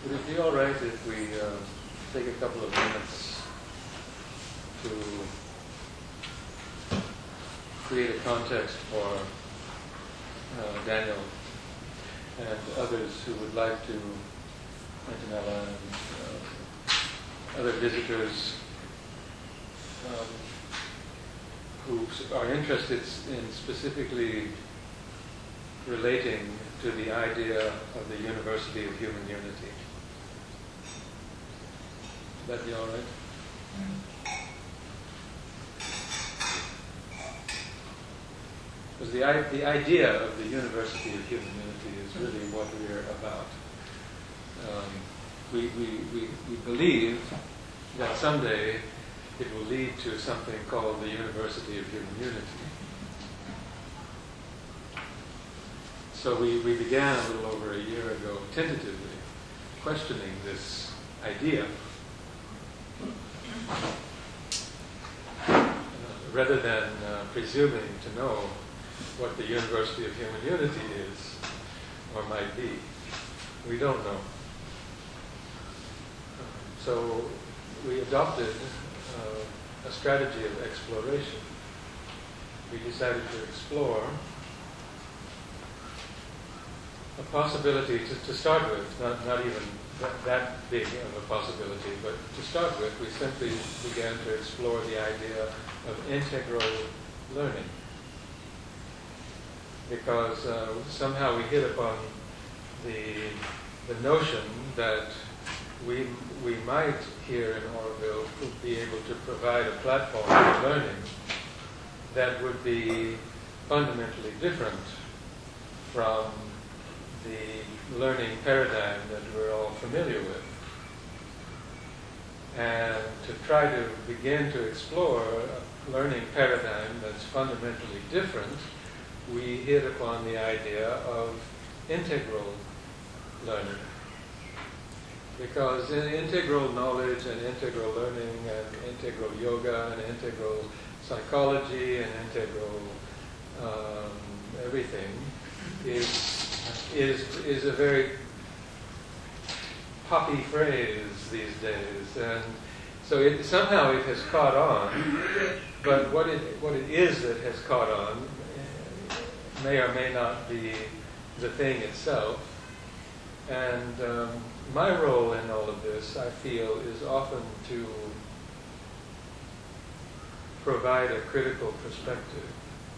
Would it be all right if we take a couple of minutes to create a context for Daniel and others who would like to, Antonella and other visitors who are interested in specifically relating to the idea of the University of Human Unity. Would that be all right? Because the idea of the University of Human Unity is really what we're about. We believe that someday it will lead to something called the University of Human Unity. So we began a little over a year ago, tentatively, questioning this idea. Rather than presuming to know what the University of Human Unity is, or might be. We don't know. So we adopted a strategy of exploration. We decided to explore a possibility to start with, not even that big of a possibility, but to start with, we simply began to explore the idea of integral learning. Because somehow we hit upon the notion that we might here in Oroville be able to provide a platform for learning that would be fundamentally different from the learning paradigm that we're all familiar with. And to try to begin to explore a learning paradigm that's fundamentally different, we hit upon the idea of integral learning. Because in integral knowledge and integral learning and integral yoga and integral psychology and integral everything is a very poppy phrase these days. And so somehow it has caught on, but what it is that has caught on may or may not be the thing itself. And my role in all of this, I feel, is often to provide a critical perspective.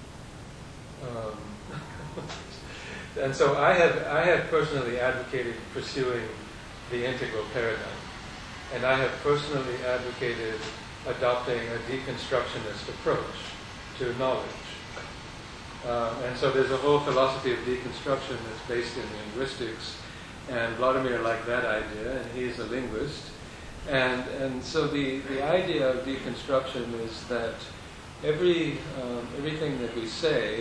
And so I have personally advocated pursuing the integral paradigm. And I have personally advocated adopting a deconstructionist approach to knowledge. And so there's a whole philosophy of deconstruction that's based in linguistics, and Vladimir liked that idea, and he's a linguist. And so the idea of deconstruction is that everything that we say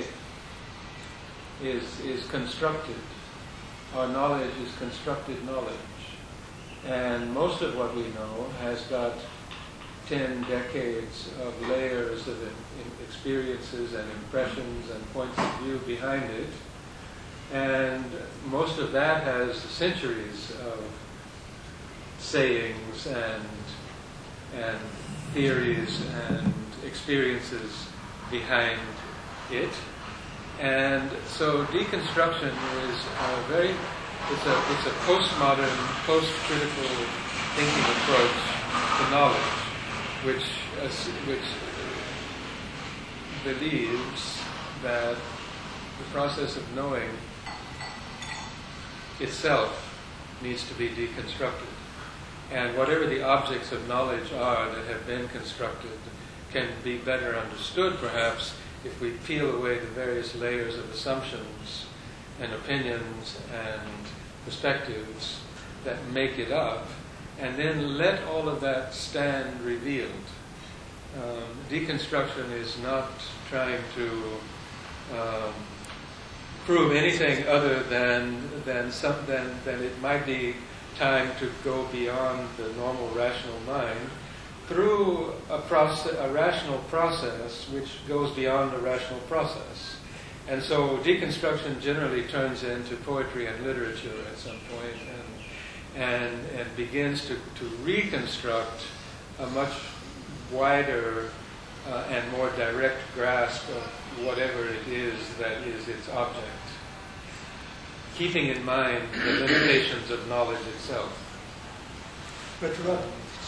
is constructed. Our knowledge is constructed knowledge. And most of what we know has got 10 decades of layers of experiences and impressions and points of view behind it. And most of that has centuries of sayings and theories and experiences behind it. And so deconstruction is it's a postmodern, post-critical thinking approach to knowledge, which believes that the process of knowing itself needs to be deconstructed. And whatever the objects of knowledge are that have been constructed can be better understood, perhaps, if we peel away the various layers of assumptions and opinions and perspectives that make it up, and then let all of that stand revealed. Deconstruction is not trying to prove anything other than it might be time to go beyond the normal rational mind through a rational process which goes beyond the rational process. And so deconstruction generally turns into poetry and literature at some point, and begins to reconstruct a much wider and more direct grasp of whatever it is that is its object, keeping in mind the limitations of knowledge itself. But Rod,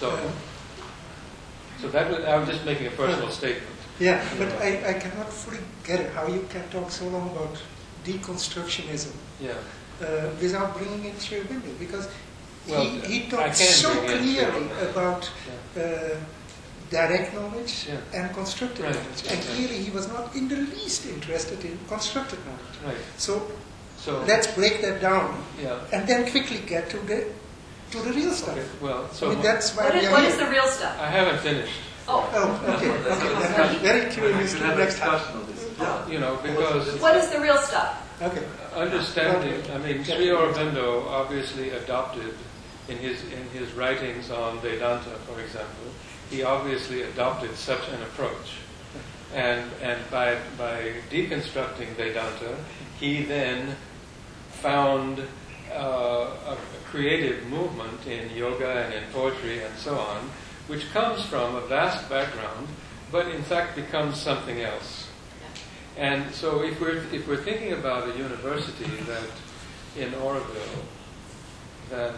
so that was, I was just making a personal statement. Yeah, but I cannot fully get it, how you can talk so long about deconstructionism without bringing in Sri Aurobindo, because he talked so clearly about direct knowledge and constructed knowledge, and clearly he was not in the least interested in constructed knowledge. Right. So let's break that down and then quickly get to the real stuff. Okay. Well, so I mean, that's why what is the real stuff? I haven't finished. Okay. Then I'm very curious to the next time. You know, because what is the real stuff? Okay. Understanding. I mean, Sri Aurobindo obviously adopted in his writings on Vedanta, for example, he obviously adopted such an approach, and by deconstructing Vedanta, he then found a creative movement in yoga and in poetry and so on, which comes from a vast background, but in fact becomes something else. And so if we're thinking about a university that in Oroville that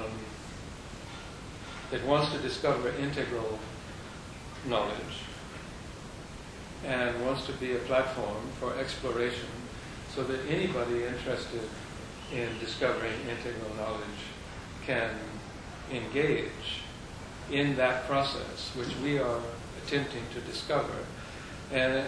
wants to discover integral knowledge and wants to be a platform for exploration so that anybody interested in discovering integral knowledge can engage in that process, which we are attempting to discover. And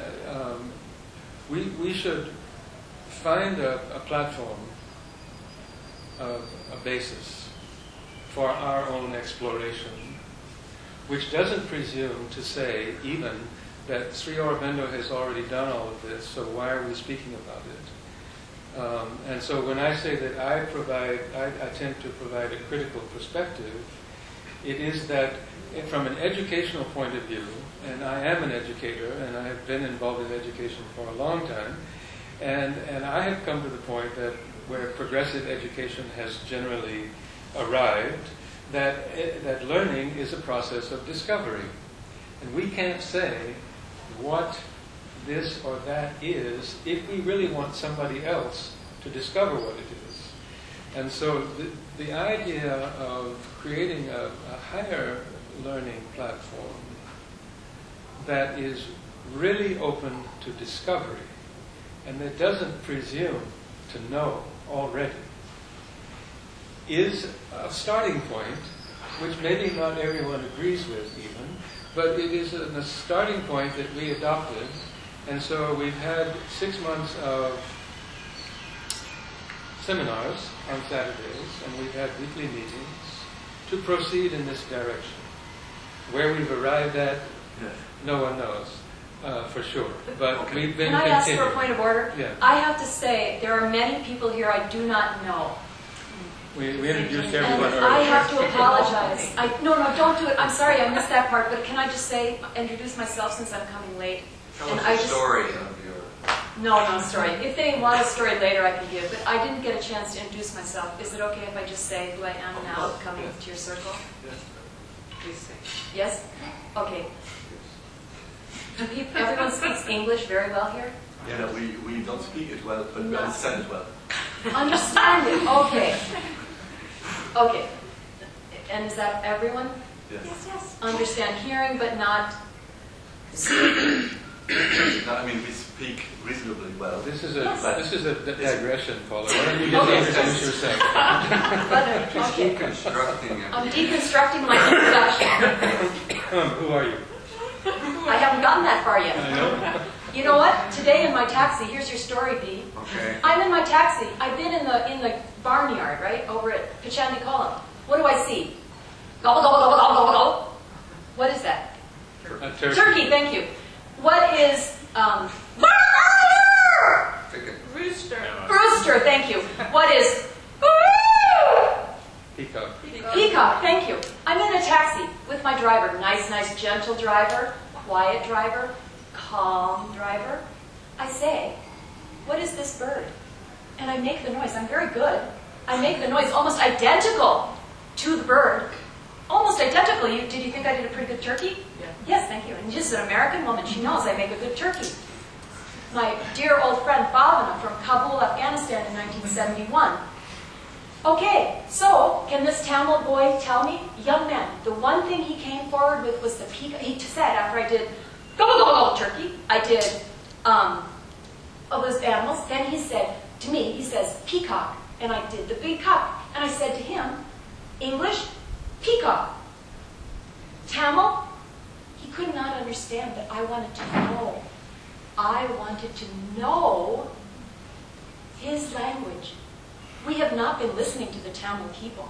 we should find a platform, a basis for our own exploration, which doesn't presume to say even that Sri Aurobindo has already done all of this, so why are we speaking about it? And so when I say that I attempt to provide a critical perspective, it is that from an educational point of view, and I am an educator, and I have been involved in education for a long time, and I have come to the point that where progressive education has generally arrived, that learning is a process of discovery. And we can't say what this or that is if we really want somebody else to discover what it is. And so the idea of creating a higher learning platform that is really open to discovery and that doesn't presume to know already is a starting point, which maybe not everyone agrees with even, but it is a starting point that we adopted. And so we've had 6 months of seminars on Saturdays, and we've had weekly meetings to proceed in this direction. Where we've arrived at, no one knows for sure. But we've been Can I ask continuing. for a point of order? Yeah. I have to say, there are many people here I do not know. We introduced And everyone I earlier. have to apologize. No, don't do it. I'm sorry, I missed that part. But can I just say, introduce myself since I'm coming late? Tell And us I the just- story of your... No story. If they want a story later, I can give. But I didn't get a chance to introduce myself. Is it okay if I just say who I am now, coming to your circle? Please say. Yes? Okay. Everyone speaks English very well here? Yeah, we don't speak it well, but we understand it well. Understand it. Okay. Okay. And is that everyone? Yes. Understand hearing, but not speaking. No, I mean, we speak reasonably well. This is a digression, Paula. Why don't you just introduce yourself? Okay. Deconstructing I'm deconstructing my introduction. Who are you? I haven't gotten that far yet. I know. You know what? Today in my taxi, here's your story, Pete. Okay. I'm in my taxi. I've been in the barnyard, right, over at Pachandi-Kolam. What do I see? Gobble, gobble, gobble, gobble, gobble, gobble. What is that? A turkey. Turkey, thank you. What is, Rooster. Rooster, thank you. What is, Peacock. Peacock, thank you. I'm in a taxi with my driver. Nice, gentle driver, quiet driver, calm driver. I say, what is this bird? And I make the noise. I'm very good. I make the noise almost identical to the bird, almost identical. Did you think I did a pretty good turkey? Yeah. Yes, thank you. And just an American woman, she knows I make a good turkey. My dear old friend Bhavana from Kabul, Afghanistan in 1971. Okay, so can this Tamil boy tell me? Young man, the one thing he came forward with was the peacock. He said after I did turkey, I did of those animals. Then he said to me, he says peacock, and I did the peacock. And I said to him, English, peacock. Tamil, he could not understand that I wanted to know. I wanted to know his language. We have not been listening to the Tamil people.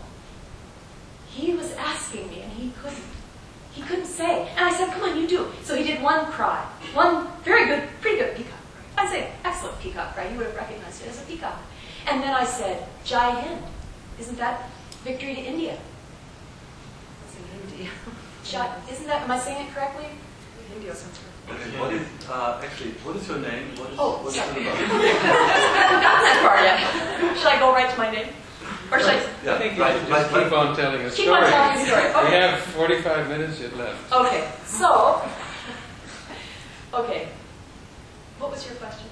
He was asking me, and he couldn't. He couldn't say. And I said, come on, you do. So he did one cry. One very good, pretty good peacock cry. I say, excellent peacock cry. You would have recognized it as a peacock. And then I said, Jai Hind. Isn't that victory to India? It's in Hindi. Isn't that, am I saying it correctly? Hindi or something. Okay, what is your name? What is Sorry. it about? I haven't gotten that far yet. Should I go right to my name? Or should I? Yeah, I think you should just keep on telling a story. Keep on telling a story. Okay. We have 45 minutes yet left. Okay, so, okay. What was your question?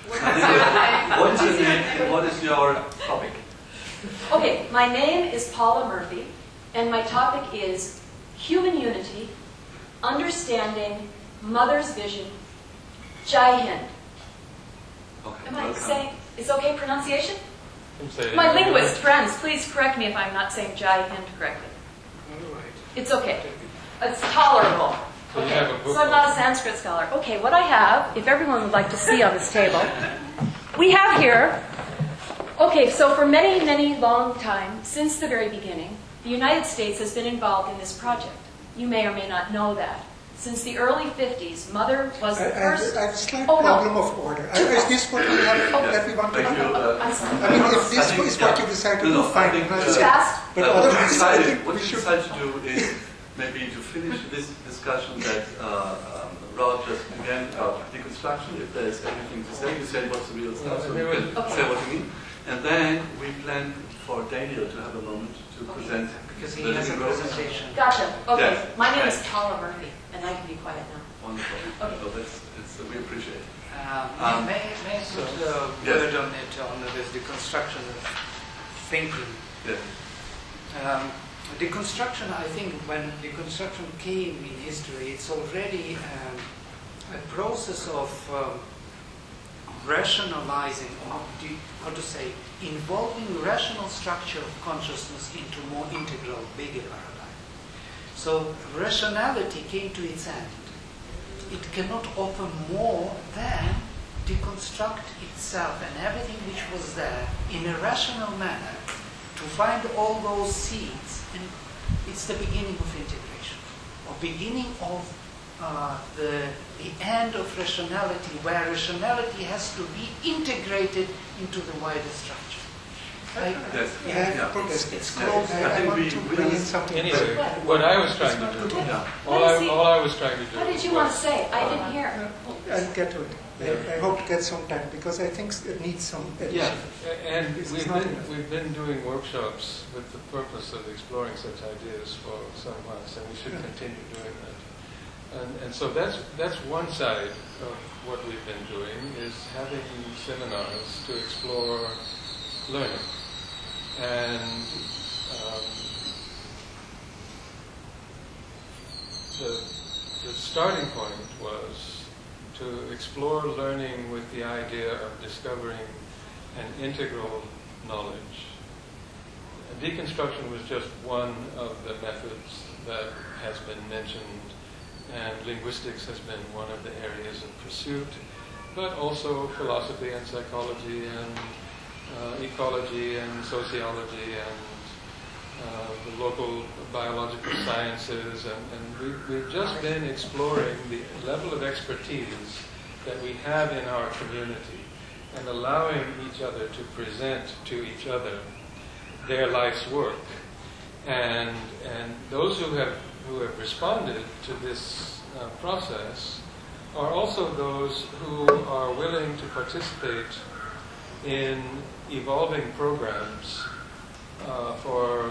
What is your name and what is your topic? Okay, my name is Paula Murphy, and my topic is human unity, understanding mother's vision, Jai Hind. Okay, Am I welcome. saying, it's okay pronunciation? You can say it My in English. linguist friends, please correct me if I'm not saying Jai Hind correctly. All right. It's okay. It's tolerable. So you Okay, have a book so I'm not a on- Sanskrit scholar. Okay, what I have, if everyone would like to see on this table, we have here, okay, so for many, many long time, since the very beginning, the United States has been involved in this project. You may or may not know that. Since the early 50s, Mother was the first... I have a slight Oh, no. problem of order. Is this what we have that we want to Thank do? you. I'm sorry. I mean, if this I think, is what you decide to no, do, no, I fine. think, That's Too it. fast? But what otherwise, I think we we should. decided to do is maybe to finish this discussion that Rod just began about deconstruction. If there's anything to say, you say what's the real stuff, so you can Okay. say what you mean. And then we plan for Daniel to have a moment to present Because he the has a living room. presentation. Gotcha. Okay, Yes. my name is Yes. Paula Murphy, and I can be quiet now. Wonderful. Okay. So we appreciate it. May I put a yes. word on it, on this deconstruction of thinking? Yes. Deconstruction, I think, when deconstruction came in history, it's already a process of rationalizing, or how to say, involving rational structure of consciousness into more integral, bigger paradigm. So rationality came to its end. It cannot offer more than deconstruct itself and everything which was there in a rational manner to find all those seeds, and it's the beginning of integration, or beginning of the end of rationality, where rationality has to be integrated into the wider structure. Yes. It's close. I want to bring in something. Anyway, what I was trying to do, Yeah. all I was trying to do What did you want to was, say? I didn't hear. I'll get to it. I hope to get some time because I think it needs some addition. and This is we've not been, enough. we've been doing workshops with the purpose of exploring such ideas for some months, and we should continue doing that. And so that's one side of what we've been doing, is having seminars to explore learning. And the starting point was to explore learning with the idea of discovering an integral knowledge. Deconstruction was just one of the methods that has been mentioned, and linguistics has been one of the areas in pursuit, but also philosophy and psychology and ecology and sociology and the local biological sciences, and we've just been exploring the level of expertise that we have in our community and allowing each other to present to each other their life's work. And those who have responded to this process are also those who are willing to participate in evolving programs for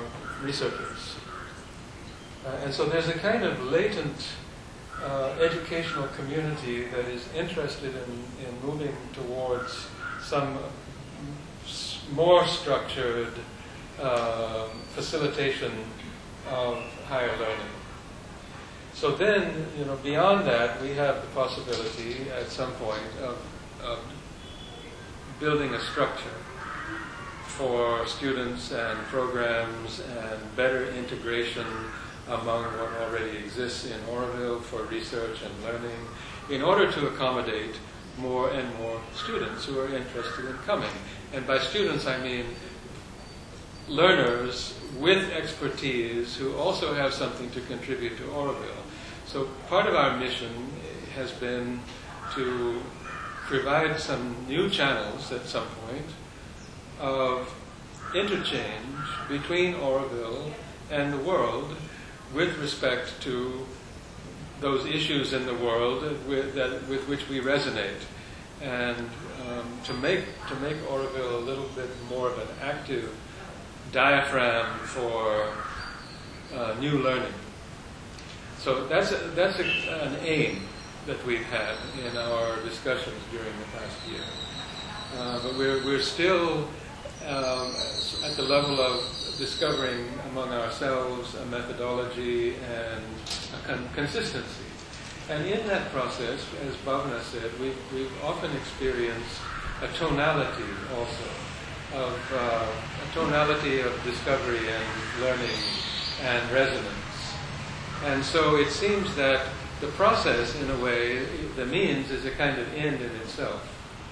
researchers. And so there's a kind of latent educational community that is interested in moving towards some more structured facilitation of higher learning. So then, beyond that, we have the possibility at some point of building a structure for students and programs and better integration among what already exists in Oroville for research and learning, in order to accommodate more and more students who are interested in coming. And by students, I mean learners with expertise who also have something to contribute to Oroville. So part of our mission has been to provide some new channels at some point of interchange between Oroville and the world with respect to those issues in the world with which we resonate, and to make Oroville a little bit more of an active diaphragm for new learning. So that's an aim that we've had in our discussions during the past year. But we're still at the level of discovering among ourselves a methodology and a consistency. And in that process, as Bhavana said, we've often experienced a tonality also, of a tonality of discovery and learning and resonance. And so it seems that the process, in a way, the means is a kind of end in itself.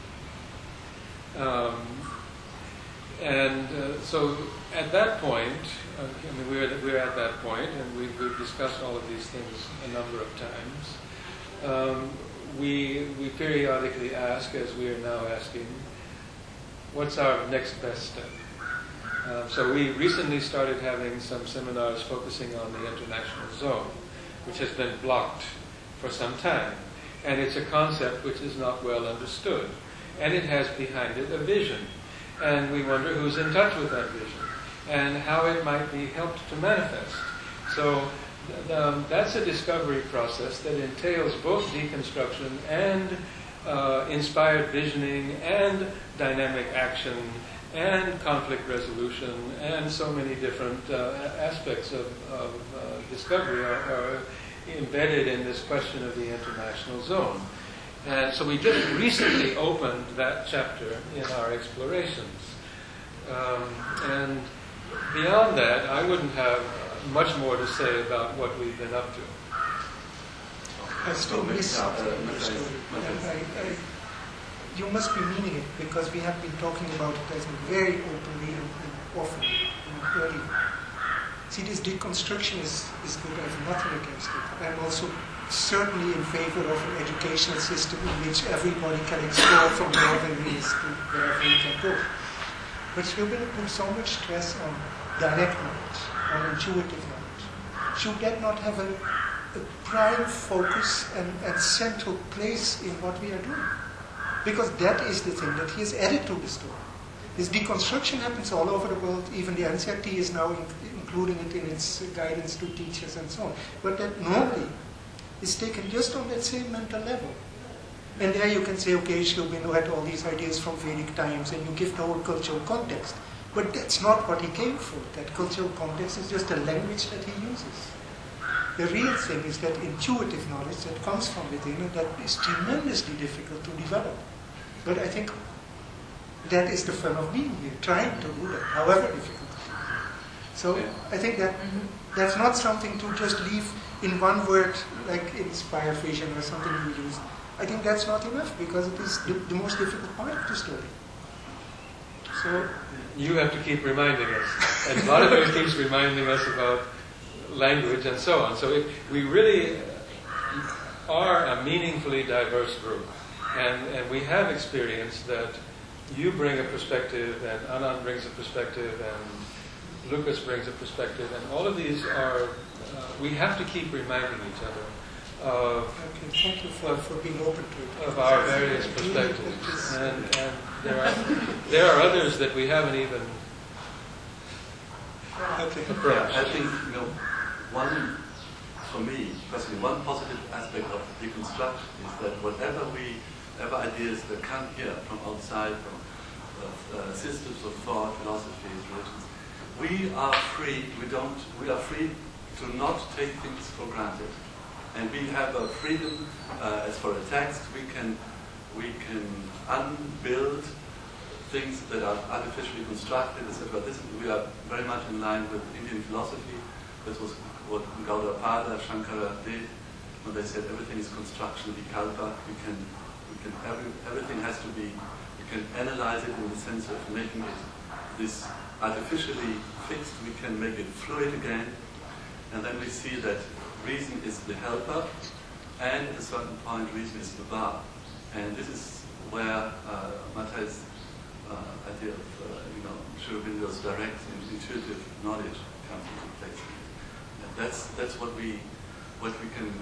So at that point, we're at that point, and we've discussed all of these things a number of times. We periodically ask, as we are now asking, what's our next best step? So we recently started having some seminars focusing on the international zone, which has been blocked for some time. And it's a concept which is not well understood. And it has behind it a vision. And we wonder who's in touch with that vision and how it might be helped to manifest. So that's a discovery process that entails both deconstruction and inspired visioning and dynamic action and conflict resolution, and so many different aspects of discovery are embedded in this question of the international zone. And so we just recently opened that chapter in our explorations. And beyond that, I wouldn't have much more to say about what we've been up to. I still miss something in your story. You must be meaning it, because we have been talking about it as very openly and often and early. See, this deconstruction is good. I have nothing against it. I'm also certainly in favor of an educational system in which everybody can explore from wherever he is to wherever he can go. But you're going to put so much stress on direct knowledge, on intuitive knowledge. Should that not have a prime focus and central place in what we are doing? Because that is the thing that he has added to the story. This deconstruction happens all over the world. Even the NCRT is now including it in its guidance to teachers and so on. But that normally is taken just on that same mental level. And there you can say, okay, Sri Aurobindo had all these ideas from Vedic times, and you give the whole cultural context. But that's not what he came for. That cultural context is just a language that he uses. The real thing is that intuitive knowledge that comes from within, and that is tremendously difficult to develop. But I think that is the fun of being here, trying to do that, however difficult it is. So I think that that's not something to just leave in one word, like inspire vision or something you use. I think that's not enough, because it is the most difficult part of the story. So you have to keep reminding us. And Vladimir keeps reminding us about language and so on. So we really are a meaningfully diverse group. And we have experienced that you bring a perspective, and Anand brings a perspective, and Lucas brings a perspective, and all of these are, we have to keep reminding each other of, thank you for being open to it. Of our various perspectives. And there are others that we haven't even Yeah, I think, for me, personally, one positive aspect of deconstruction is that whatever ideas that come here from outside, from systems of thought, philosophies, religions, we are free to not take things for granted. And we have a freedom, as for a text, we can unbuild things that are artificially constructed, etc. We are very much in line with Indian philosophy. This was what Gaudapada, Shankara did when they said everything is construction, vikalpa. Everything has to be, we can analyze it in the sense of making it this artificially fixed, we can make it fluid again, and then we see that reason is the helper, and at a certain point reason is the bar. And this is where Matthias' idea of Sri Aurobindo's direct and intuitive knowledge comes into place. And that's what we can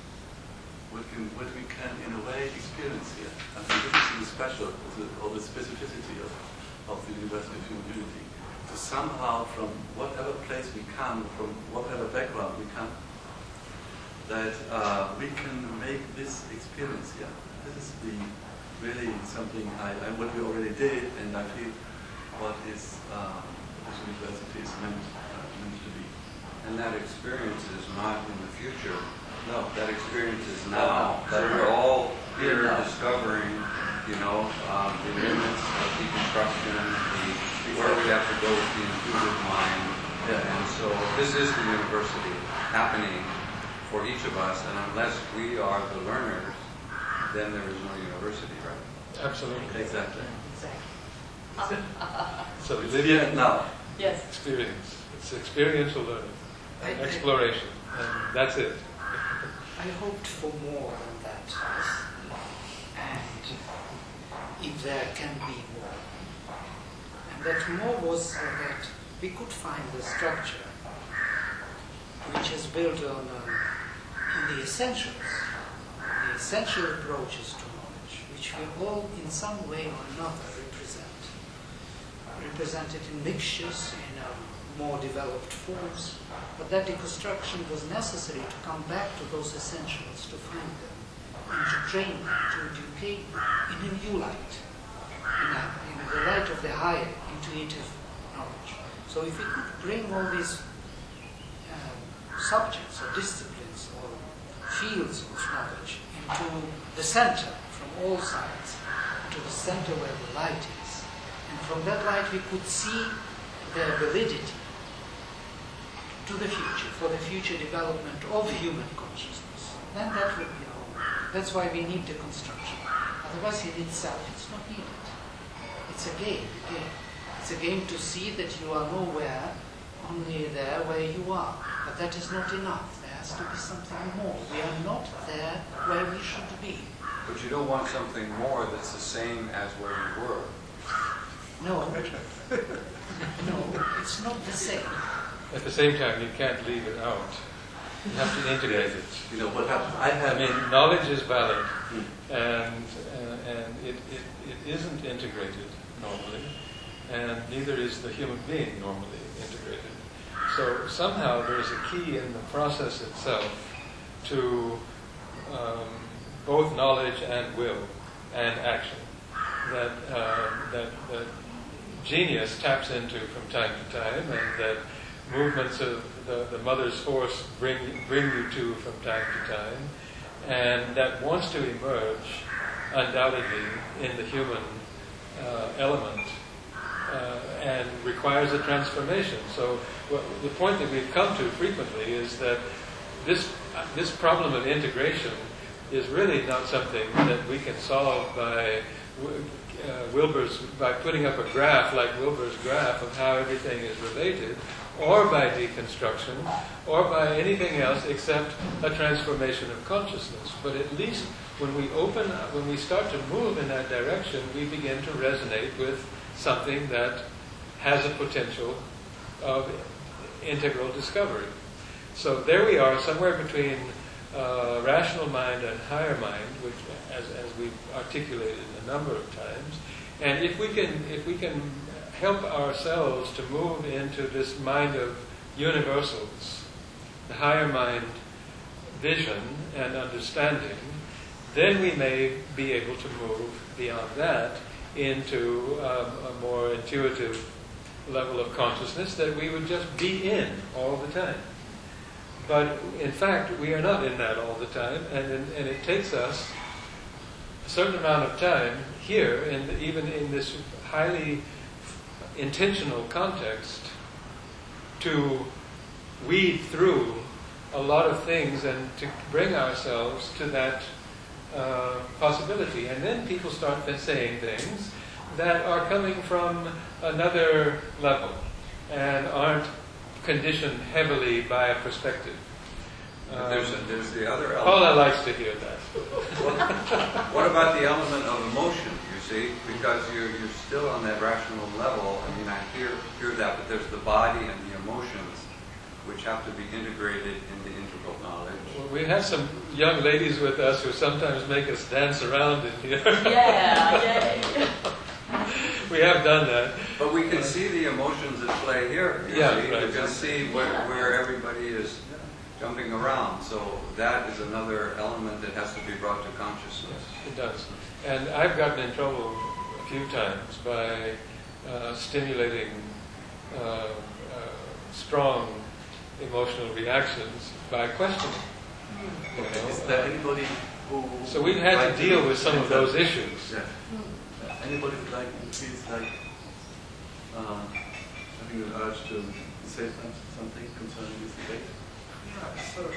in a way experience here. I think this is the special, or the specificity of the University of Human Unity. To somehow, from whatever place we come, from whatever background we come, that we can make this experience here. This is really something what we already did, and I feel what is this university is meant to be. And that experience is not in the future. No, that experience is now. That we're all here discovering, the limits of deconstruction, where we have to go with the intuitive mind. Yeah. And so this is the university happening for each of us, and unless we are the learners, then there is no university, right? Absolutely. Exactly. So we live here now. Yes. Experience. It's experiential learning, exploration, and that's it. I hoped for more than that, and if there can be more. And that more was that we could find a structure which is built on the essential approaches to knowledge, which we all in some way or another represented in mixtures, in more developed forms, but that deconstruction was necessary to come back to those essentials, to find them, and to train them, to educate them in a new light, in the light of the higher intuitive knowledge. So if we could bring all these subjects or disciplines or fields of knowledge into the center from all sides, to the center where the light is, and from that light we could see their validity to the future, for the future development of human consciousness, then that would be all. That's why we need deconstruction. Otherwise, in itself, it's not needed. It's a game. It's a game to see that you are nowhere, only there where you are. But that is not enough. There has to be something more. We are not there where we should be. But you don't want something more that's the same as where you were. No. No, it's not the same. At the same time, you can't leave it out. You have to integrate it. What happens? Knowledge is valid, and it isn't integrated normally, and neither is the human being normally integrated. So somehow there's a key in the process itself to both knowledge and will and action that genius taps into from time to time, and that movements of the mother's force bring you to from time to time, and that wants to emerge undoubtedly in the human element and requires a transformation. So the point that we've come to frequently is that this problem of integration is really not something that we can solve by by putting up a graph like Wilber's graph of how everything is related, or by deconstruction, or by anything else except a transformation of consciousness. But at least when we start to move in that direction, we begin to resonate with something that has a potential of integral discovery. So there we are, somewhere between rational mind and higher mind, which, as we've articulated a number of times. And if we can help ourselves to move into this mind of universals, the higher mind vision and understanding, then we may be able to move beyond that into a more intuitive level of consciousness that we would just be in all the time. But in fact, we are not in that all the time, and it takes us a certain amount of time here, even in this highly intentional context, to weed through a lot of things and to bring ourselves to that possibility. And then people start saying things that are coming from another level and aren't conditioned heavily by a perspective. There's the other element. Paula likes to hear that. What about the element of emotion, you see? Because you're still on that rational level. I mean, I hear that, but there's the body and the emotions which have to be integrated in the integral knowledge. Well, we have some young ladies with us who sometimes make us dance around in here. Yeah, yay. We have done that. But we can see the emotions at play here. You see? Right. You can see where everybody is jumping around. So that is another element that has to be brought to consciousness. Yes, it does. And I've gotten in trouble a few times by stimulating strong emotional reactions by questioning. You know? Is there anybody who... So we've had to deal with some of those issues. Yeah. Anybody who feels like having the urge to say something concerning this debate? Yeah, so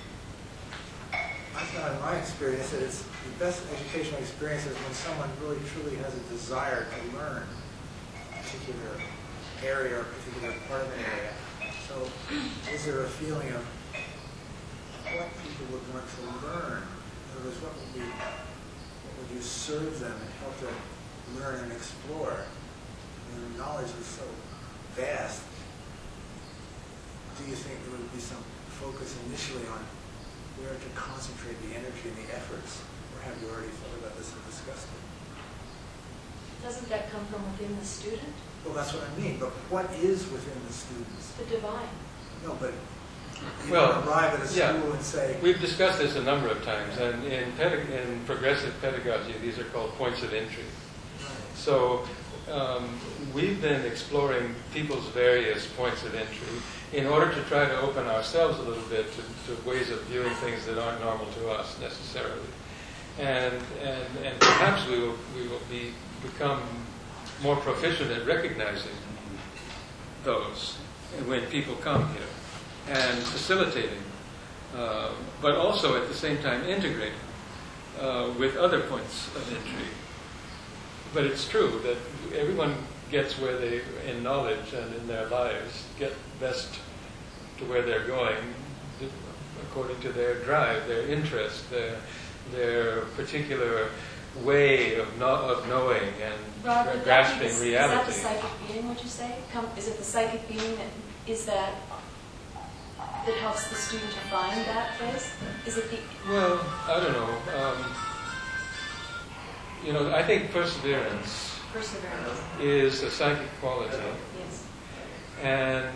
I found in my experience that it's the best educational experience is when someone really truly has a desire to learn a particular area or a particular part of an area. So is there a feeling of what people would want to learn? In other words, what would you serve them and help them learn and explore? And the knowledge is so vast. Do you think there would be some focus initially on where to concentrate the energy and the efforts? Or have you already thought about this and discussed it? Doesn't that come from within the student? Well, that's what I mean, but what is within the students? The divine. No, but you Well, don't arrive at a school yeah. and say... We've discussed this a number of times, and in progressive pedagogy, these are called points of entry. Right. So we've been exploring people's various points of entry in order to try to open ourselves a little bit to ways of viewing things that aren't normal to us necessarily. And perhaps we will become more proficient at recognizing those when people come here and facilitating, but also at the same time integrating with other points of entry. But it's true that everyone gets where they, in knowledge and in their lives, get best to where they're going according to their drive, their interest, their particular way of knowing and grasping reality. Is that the psychic being, would you say? Is it the psychic being that helps the student to find that place? Is it the... Well, I don't know. I think perseverance is a psychic quality. Yes. And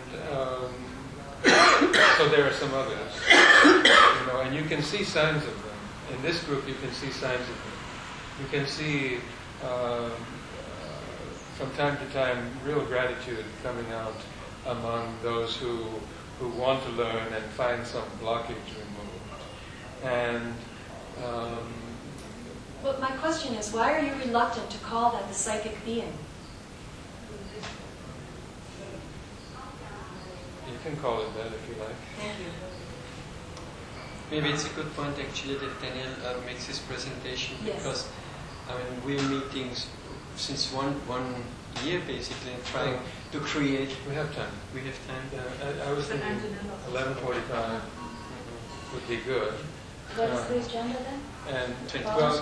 so there are some others. And you can see signs of them. In this group, you can see signs of them. You can see, from time to time, real gratitude coming out among those who want to learn and find some blockage removed. And but my question is, why are you reluctant to call that the psychic being? You can call it that if you like. Thank you. Maybe it's a good point actually that Daniel makes his presentation, because we're meeting since one year basically and trying to create. We have time. We have time. I was thinking 11:45 would be good. What is the agenda then? And well,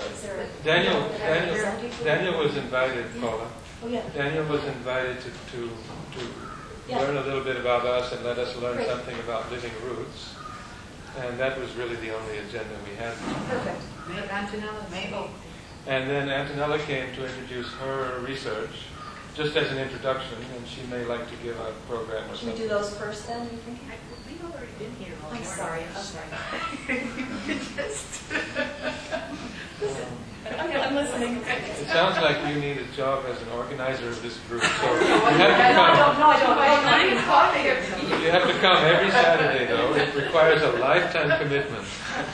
Daniel was invited, Paula. Oh yeah. Daniel was invited to learn a little bit about us and let us learn something about living roots. And that was really the only agenda we had. Perfect. Antonella, maybe. And then Antonella came to introduce her research. just as an introduction, and she may like to give a program or something. Should we do those first then, you think? We've already been here all I'm sorry. Okay, I'm listening. It sounds like you need a job as an organizer of this group, so you have to come. No, I don't. You have to come every Saturday, though. It requires a lifetime commitment.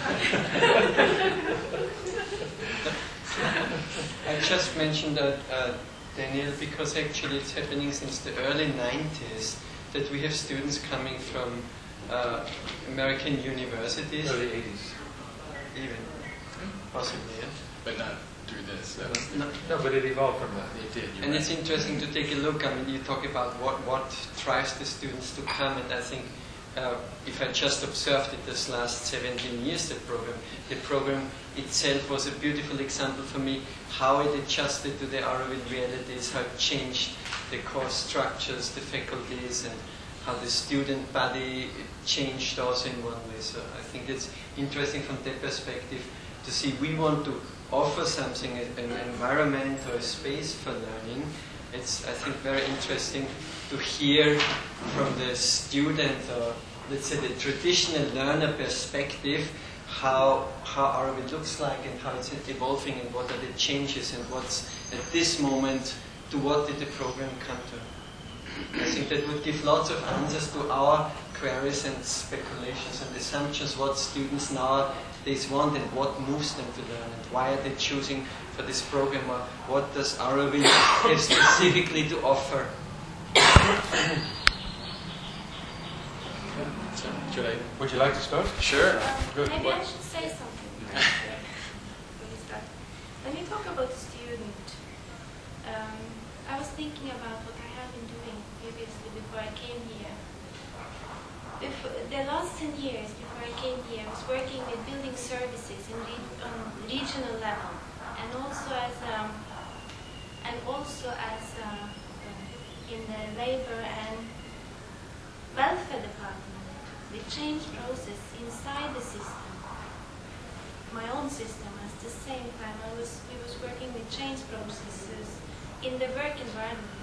I just mentioned that, Daniel, because actually it's happening since the early 90s that we have students coming from American universities. Early 80s. Even, possibly, yeah. But not through this. No, but it evolved from that. It did. And it's interesting to take a look. I mean, you talk about what drives the students to come, and I think if I just observed it this last 17 years, the program itself was a beautiful example for me, how it adjusted to the Auroville realities, how it changed the course structures, the faculties, and how the student body changed also in one way. So I think it's interesting from that perspective to see we want to offer something, an environment or a space for learning. It's, I think, very interesting to hear from the student, or let's say the traditional learner perspective, how Auroville looks like and how it's evolving and what are the changes and what's at this moment, to what did the program come to. I think that would give lots of answers to our queries and speculations and assumptions, what students nowadays want and what moves them to learn and why are they choosing for this program, or what does Auroville have specifically to offer. Would you like to start? Sure. Good. Maybe I should say something. When you talk about student, I was thinking about what I have been doing previously before I came here. The last 10 years before I came here, I was working with building services on regional level, and also as in the labor and welfare department. The change process inside the system, my own system, at the same time we was working with change processes in the work environment.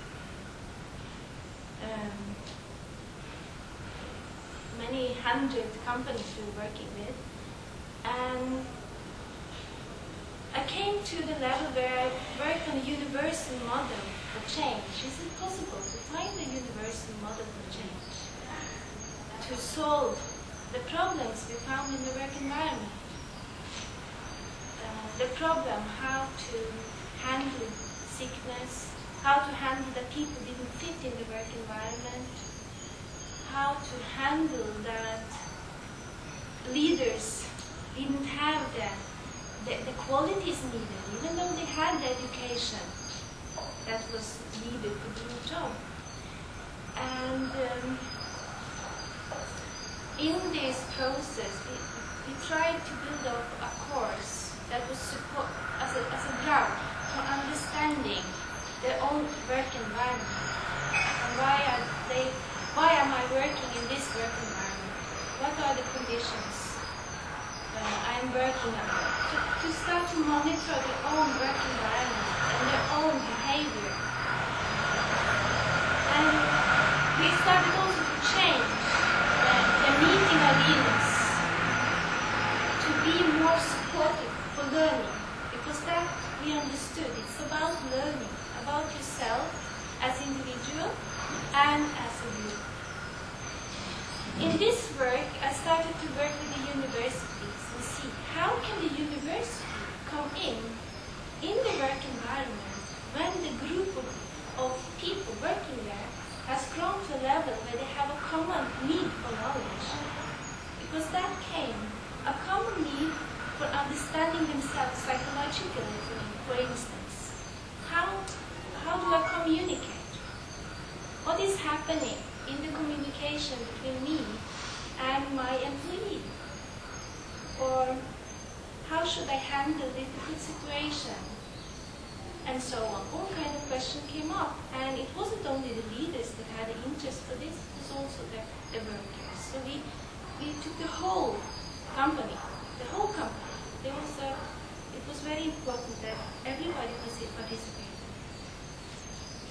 Many hundred companies we were working with, and I came to the level where I worked on a universal model for change. Is it possible to find a universal model for change to solve the problems we found in the work environment? The problem how to handle sickness, how to handle that people didn't fit in the work environment, how to handle that leaders didn't have the qualities needed, even though they had the education that was needed to do the job. And in this process, we tried to build up a course that was support as a ground for understanding their own work environment. And why am I working in this work environment? What are the conditions I'm working under? To start to monitor their own work environment and their own behavior. And we started also to change the meeting arenas to be more supportive for learning, because that we understood. It's about learning, about yourself as individual and as a group. In this work, I started to work with the universities and see how can the university come in the work environment when the group of people working there has grown to a level where they have a common need for knowledge. Because that came, a common need for understanding themselves psychologically, for instance. How do I communicate? What is happening in the communication between me and my employee? Or how should I handle difficult situation? And so on. All kind of questions came up. And it wasn't only the leaders that had an interest for this, it was also the workers. So we took the whole company. It was very important that everybody participated.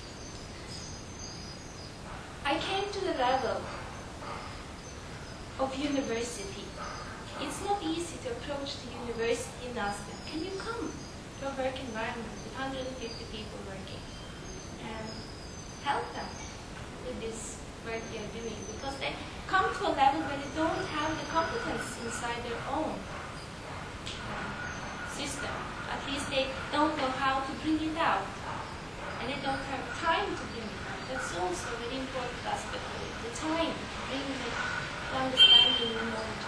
level of university, it's not easy to approach the university and ask them, can you come to a work environment with 150 people working and help them with this work they're doing? Because they come to a level where they don't have the competence inside their own system. At least they don't know how to bring it out. And they don't have time to bring it out. That's also a very important aspect of it. The time, bringing it, the understanding and knowledge.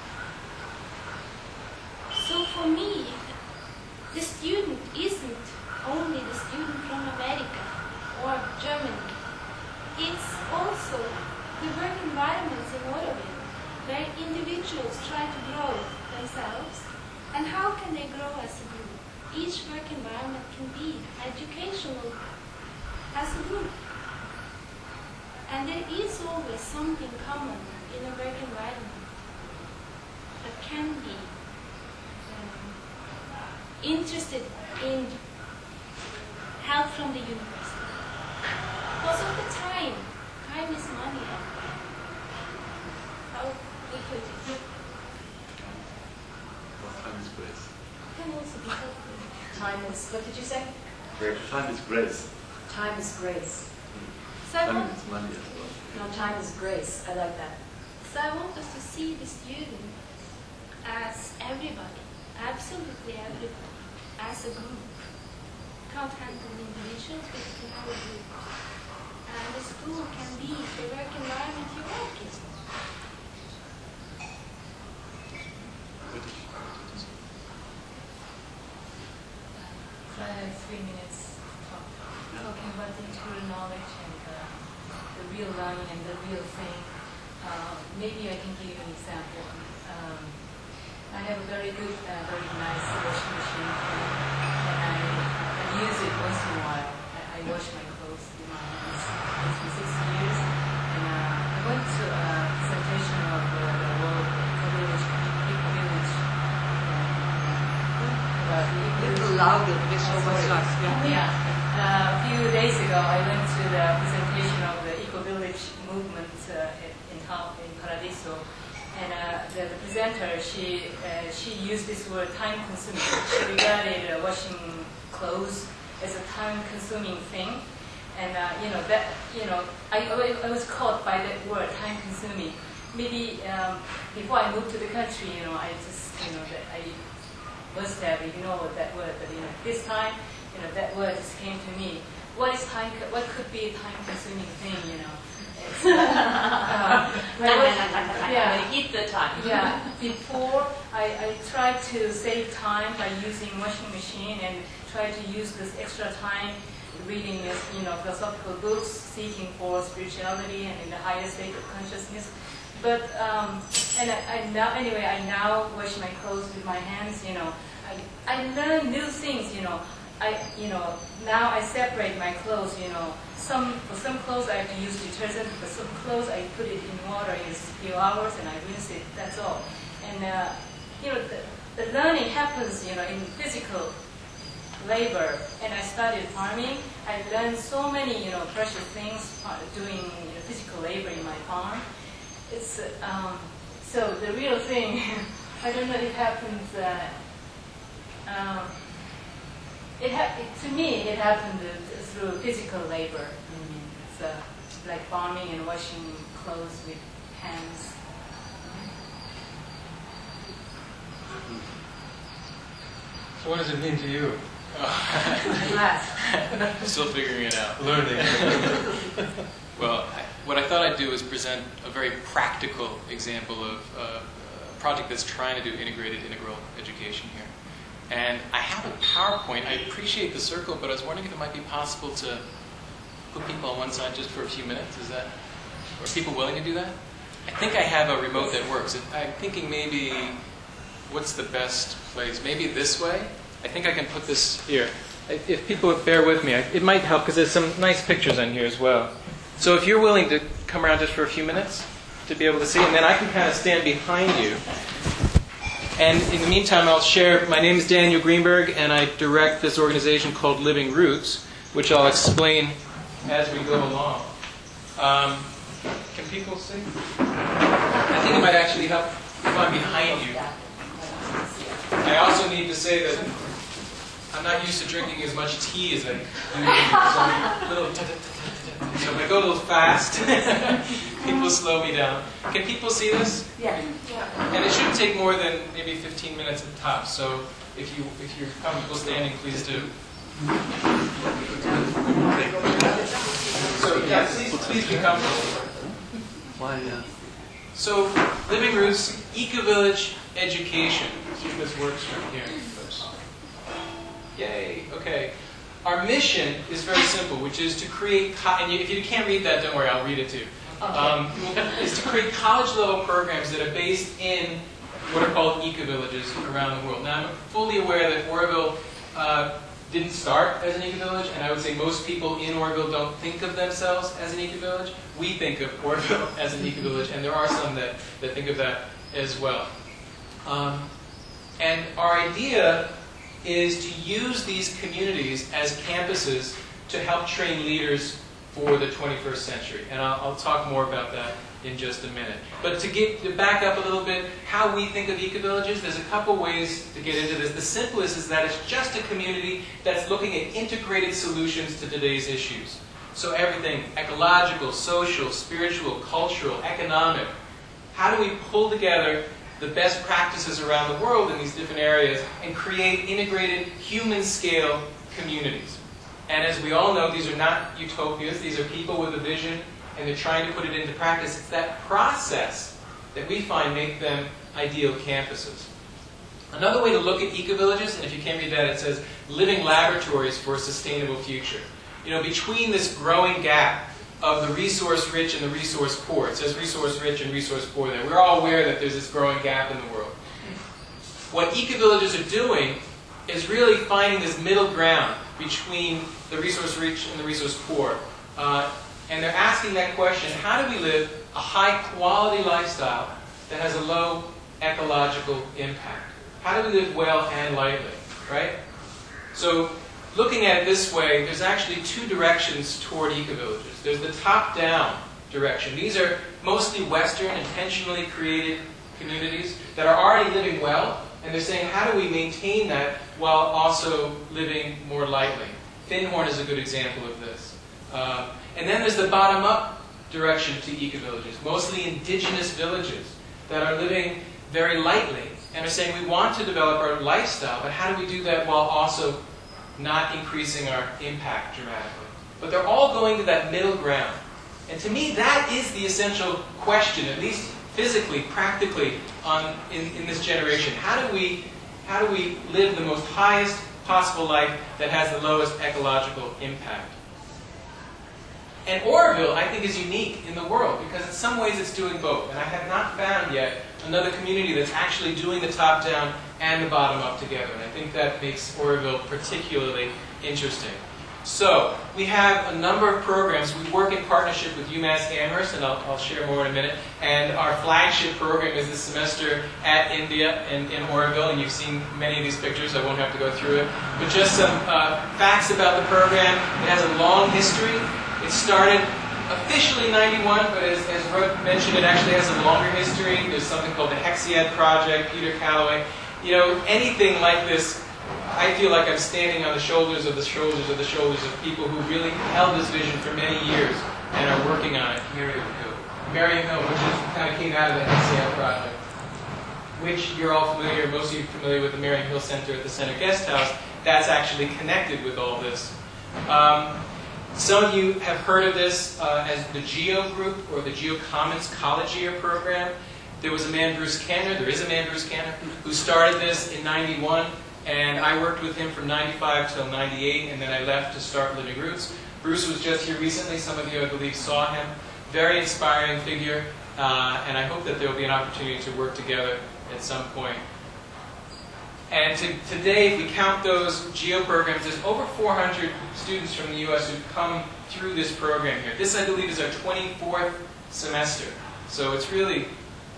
So for me, the student isn't only the student from America or Germany. It's also the work environments in Oroville, where individuals try to grow themselves. And how can they grow as a group? Each work environment can be educational as a group. And there is always something common in a work environment that can be interested in help from the university. Because of the time. Time is money. How we put it. Time is grace. Can also be helpful. Time is, what did you say? Grace. Time is grace. Time is grace. So time is money as well. No, time is grace. I like that. So I want us to see the student as everybody, absolutely everybody, as a group. Can't handle individuals, but you can have a group. And the school can be the work environment you work in. So I have 3 minutes talking about the integral knowledge and the real learning and the real thing. Maybe I can give you an example. I have a very good, very nice washing machine, and I use it once in a while. I wash my clothes in my hands. It's been 6 years, and I went to a presentation of the World Eco-Village. A little louder, there's so much noise. Yeah. A few days ago, I went to the presentation of the Eco-Village movement in Paradiso. And the presenter, she used this word time-consuming. She regarded washing clothes as a time-consuming thing, and I was caught by that word, time-consuming. Maybe before I moved to the country, I just that I must have ignored that word, but this time, that word just came to me. What is time? What could be a time-consuming thing? Eat the time. Yeah. Before I tried to save time by using washing machine and try to use this extra time reading philosophical books, seeking for spirituality and in the higher state of consciousness. But I now wash my clothes with my hands. I learn new things. Now I separate my clothes. For some clothes I have to use detergent. For some clothes I put it in water in a few hours and I rinse it. That's all. And the learning happens in physical labor. And I started farming. I learned so many precious things doing physical labor in my farm. It's so the real thing. I don't know. It happens. To me, it happened through physical labor. It's like farming and washing clothes with hands. So what does it mean to you? Still figuring it out. Learning. Well, what I thought I'd do is present a very practical example of a project that's trying to do integrated integral education here. And I have a PowerPoint. I appreciate the circle, but I was wondering if it might be possible to put people on one side just for a few minutes. Are people willing to do that? I think I have a remote that works. I'm thinking maybe, what's the best place? Maybe this way? I think I can put this here. If people would bear with me, it might help because there's some nice pictures on here as well. So if you're willing to come around just for a few minutes to be able to see, and then I can kind of stand behind you. And in the meantime, I'll share, my name is Daniel Greenberg, and I direct this organization called Living Roots, which I'll explain as we go along. Can people see? I think it might actually help if I'm behind you. I also need to say that I'm not used to drinking as much tea as I do. So I'm a little so if I go a little fast, people slow me down. Can people see this? Yeah. And it shouldn't take more than maybe 15 minutes at the top. So if you're comfortable standing, please do. So yeah, please be comfortable. So Living Roots Eco-Village Education. Let's see if this works from here. Oops. Yay. Okay. Our mission is very simple, which is to create, and if you can't read that, don't worry, I'll read it to you. Okay. Is to create college-level programs that are based in what are called eco-villages around the world. Now, I'm fully aware that Oroville didn't start as an eco-village, and I would say most people in Oroville don't think of themselves as an eco-village. We think of Oroville as an eco-village, and there are some that think of that as well. And our idea is to use these communities as campuses to help train leaders for the 21st century. And I'll talk more about that in just a minute. But to back up a little bit, how we think of eco-villages, there's a couple ways to get into this. The simplest is that it's just a community that's looking at integrated solutions to today's issues. So everything, ecological, social, spiritual, cultural, economic. How do we pull together the best practices around the world in these different areas and create integrated human-scale communities? And as we all know, these are not utopias. These are people with a vision, and they're trying to put it into practice. It's that process that we find make them ideal campuses. Another way to look at eco-villages, and if you can't read that, it says living laboratories for a sustainable future. You know, between this growing gap of the resource-rich and the resource-poor. It says resource-rich and resource-poor there. We're all aware that there's this growing gap in the world. What eco-villages are doing is really finding this middle ground between the resource-rich and the resource-poor. And they're asking that question, how do we live a high-quality lifestyle that has a low ecological impact? How do we live well and lightly, right? So looking at it this way, there's actually two directions toward eco-villages. There's the top-down direction. These are mostly Western, intentionally created communities that are already living well, and they're saying, how do we maintain that while also living more lightly? Findhorn is a good example of this. And then there's the bottom-up direction to eco-villages, mostly indigenous villages that are living very lightly, and are saying, we want to develop our lifestyle, but how do we do that while also not increasing our impact dramatically? But they're all going to that middle ground. And to me, that is the essential question, at least physically, practically, in this generation. How do we live the most highest possible life that has the lowest ecological impact? And Oroville, I think, is unique in the world, because in some ways it's doing both. And I have not found yet another community that's actually doing the top-down and the bottom-up together. And I think that makes Oroville particularly interesting. So, we have a number of programs. We work in partnership with UMass Amherst, and I'll share more in a minute. And our flagship program is this semester at India in Oroville, and you've seen many of these pictures. I won't have to go through it. But just some facts about the program. It has a long history. It started officially in '91, but as Ruth mentioned, it actually has a longer history. There's something called the Hexaid Project, Peter Calloway. You know, anything like this, I feel like I'm standing on the shoulders of people who really held this vision for many years and are working on it. Miriam Hill, which kind of came out of the Hexaid Project, which you're all familiar, most of you are familiar with the Miriam Hill Center at the Center Guest House. That's actually connected with all this. Some of you have heard of this as the GEO Group, or the GEO Commons College Year program. There was a man, Bruce Kanner, there is a man, Bruce Kanner, who started this in '91, and I worked with him from '95 till '98, and then I left to start Living Roots. Bruce was just here recently. Some of you, I believe, saw him. Very inspiring figure, and I hope that there will be an opportunity to work together at some point. And today, if we count those GEO programs, there's over 400 students from the U.S. who've come through this program here. This, I believe, is our 24th semester. So it's really,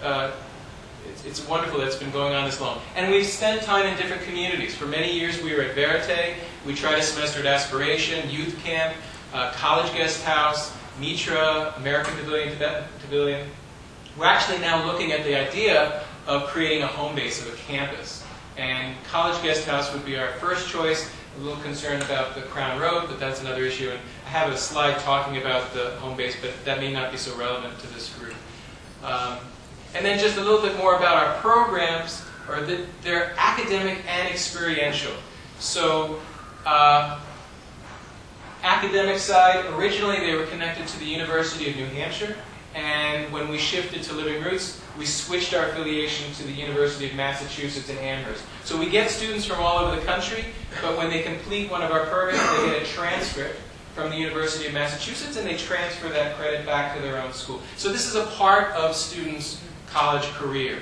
it's wonderful that it's been going on this long. And we've spent time in different communities. For many years, we were at Verite. We tried a semester at Aspiration, Youth Camp, College Guest House, Mitra, American Pavilion, Tibetan Pavilion. We're actually now looking at the idea of creating a home base of a campus. And College Guest House would be our first choice. A little concerned about the Crown Road, but that's another issue. And I have a slide talking about the home base, but that may not be so relevant to this group. And then just a little bit more about our programs, or they're academic and experiential. So, academic side, originally they were connected to the University of New Hampshire, and when we shifted to Living Roots, we switched our affiliation to the University of Massachusetts in Amherst. So we get students from all over the country, but when they complete one of our programs, they get a transcript from the University of Massachusetts, and they transfer that credit back to their own school. So this is a part of students' college career.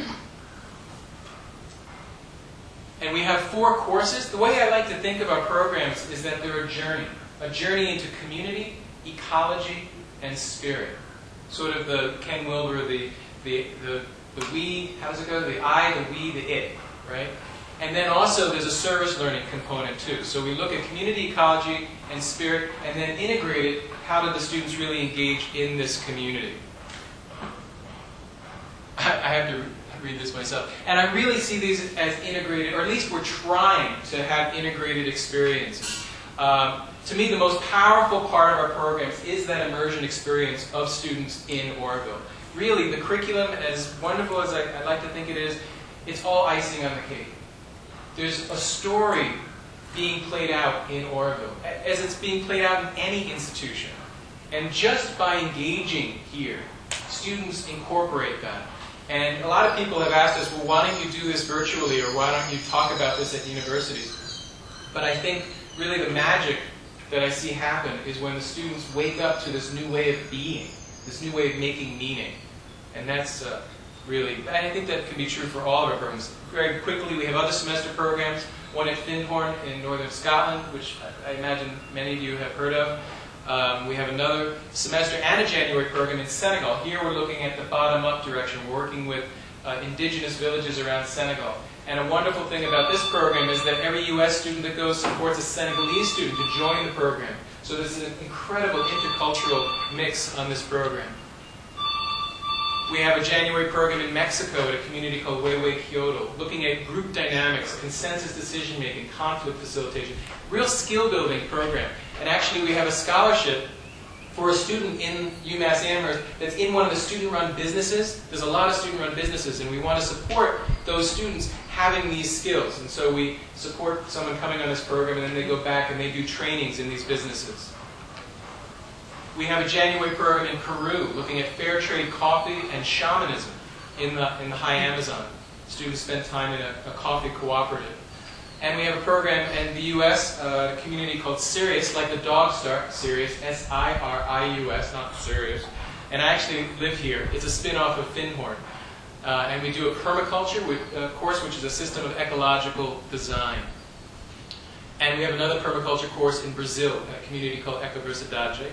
And we have 4 courses. The way I like to think of our programs is that they're a journey into community, ecology, and spirit. Sort of the Ken Wilber, the we, how does it go? The I, the we, the it, right? And then also there's a service learning component too. So we look at community, ecology, and spirit, and then integrate it. How do the students really engage in this community? I have to read this myself. And I really see these as integrated, or at least we're trying to have integrated experiences. To me, the most powerful part of our programs is that immersion experience of students in Oroville. Really, the curriculum, as wonderful as I like to think it is, it's all icing on the cake. There's a story being played out in Oroville, as it's being played out in any institution. And just by engaging here, students incorporate that. And a lot of people have asked us, well, why don't you do this virtually, or why don't you talk about this at universities? But I think really the magic that I see happen is when the students wake up to this new way of being, this new way of making meaning. And that's really, I think that can be true for all of our programs. Very quickly, we have other semester programs, one at Findhorn in northern Scotland, which I imagine many of you have heard of. We have another semester and a January program in Senegal. Here we're looking at the bottom-up direction. We're working with indigenous villages around Senegal. And a wonderful thing about this program is that every U.S. student that goes supports a Senegalese student to join the program. So there's an incredible intercultural mix on this program. We have a January program in Mexico at a community called Huehue Kyoto, looking at group dynamics, consensus decision-making, conflict facilitation, real skill-building program. And actually we have a scholarship for a student in UMass Amherst that's in one of the student-run businesses. There's a lot of student-run businesses, and we want to support those students having these skills. And so we support someone coming on this program, and then they go back and they do trainings in these businesses. We have a January program in Peru looking at fair trade coffee and shamanism in the high Amazon. Students spend time in a coffee cooperative. And we have a program in the U.S., a community called Sirius, like the dog start, Sirius, S-I-R-I-U-S, not Sirius. And I actually live here. It's a spin-off of Findhorn. And we do a permaculture course, which is a system of ecological design. And we have another permaculture course in Brazil, a community called Ecoversidade.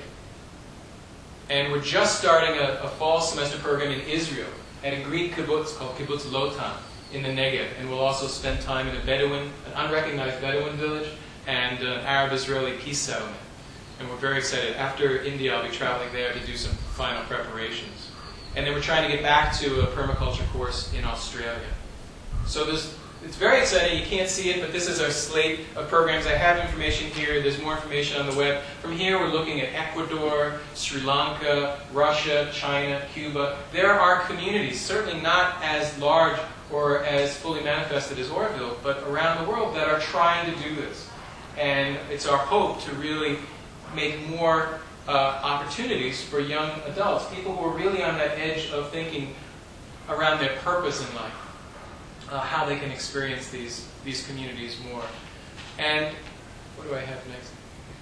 And we're just starting a fall semester program in Israel at a Greek kibbutz called Kibbutz Lotan in the Negev. And we'll also spend time in an unrecognized Bedouin village, and an Arab-Israeli peace settlement. And we're very excited. After India, I'll be traveling there to do some final preparations. And then we're trying to get back to a permaculture course in Australia. So it's very exciting. You can't see it, but this is our slate of programs. I have information here. There's more information on the web. From here, we're looking at Ecuador, Sri Lanka, Russia, China, Cuba. There are communities, certainly not as large or as fully manifested as Oroville, but around the world that are trying to do this. And it's our hope to really make more opportunities for young adults, people who are really on that edge of thinking around their purpose in life. How they can experience these communities more. And what do I have next?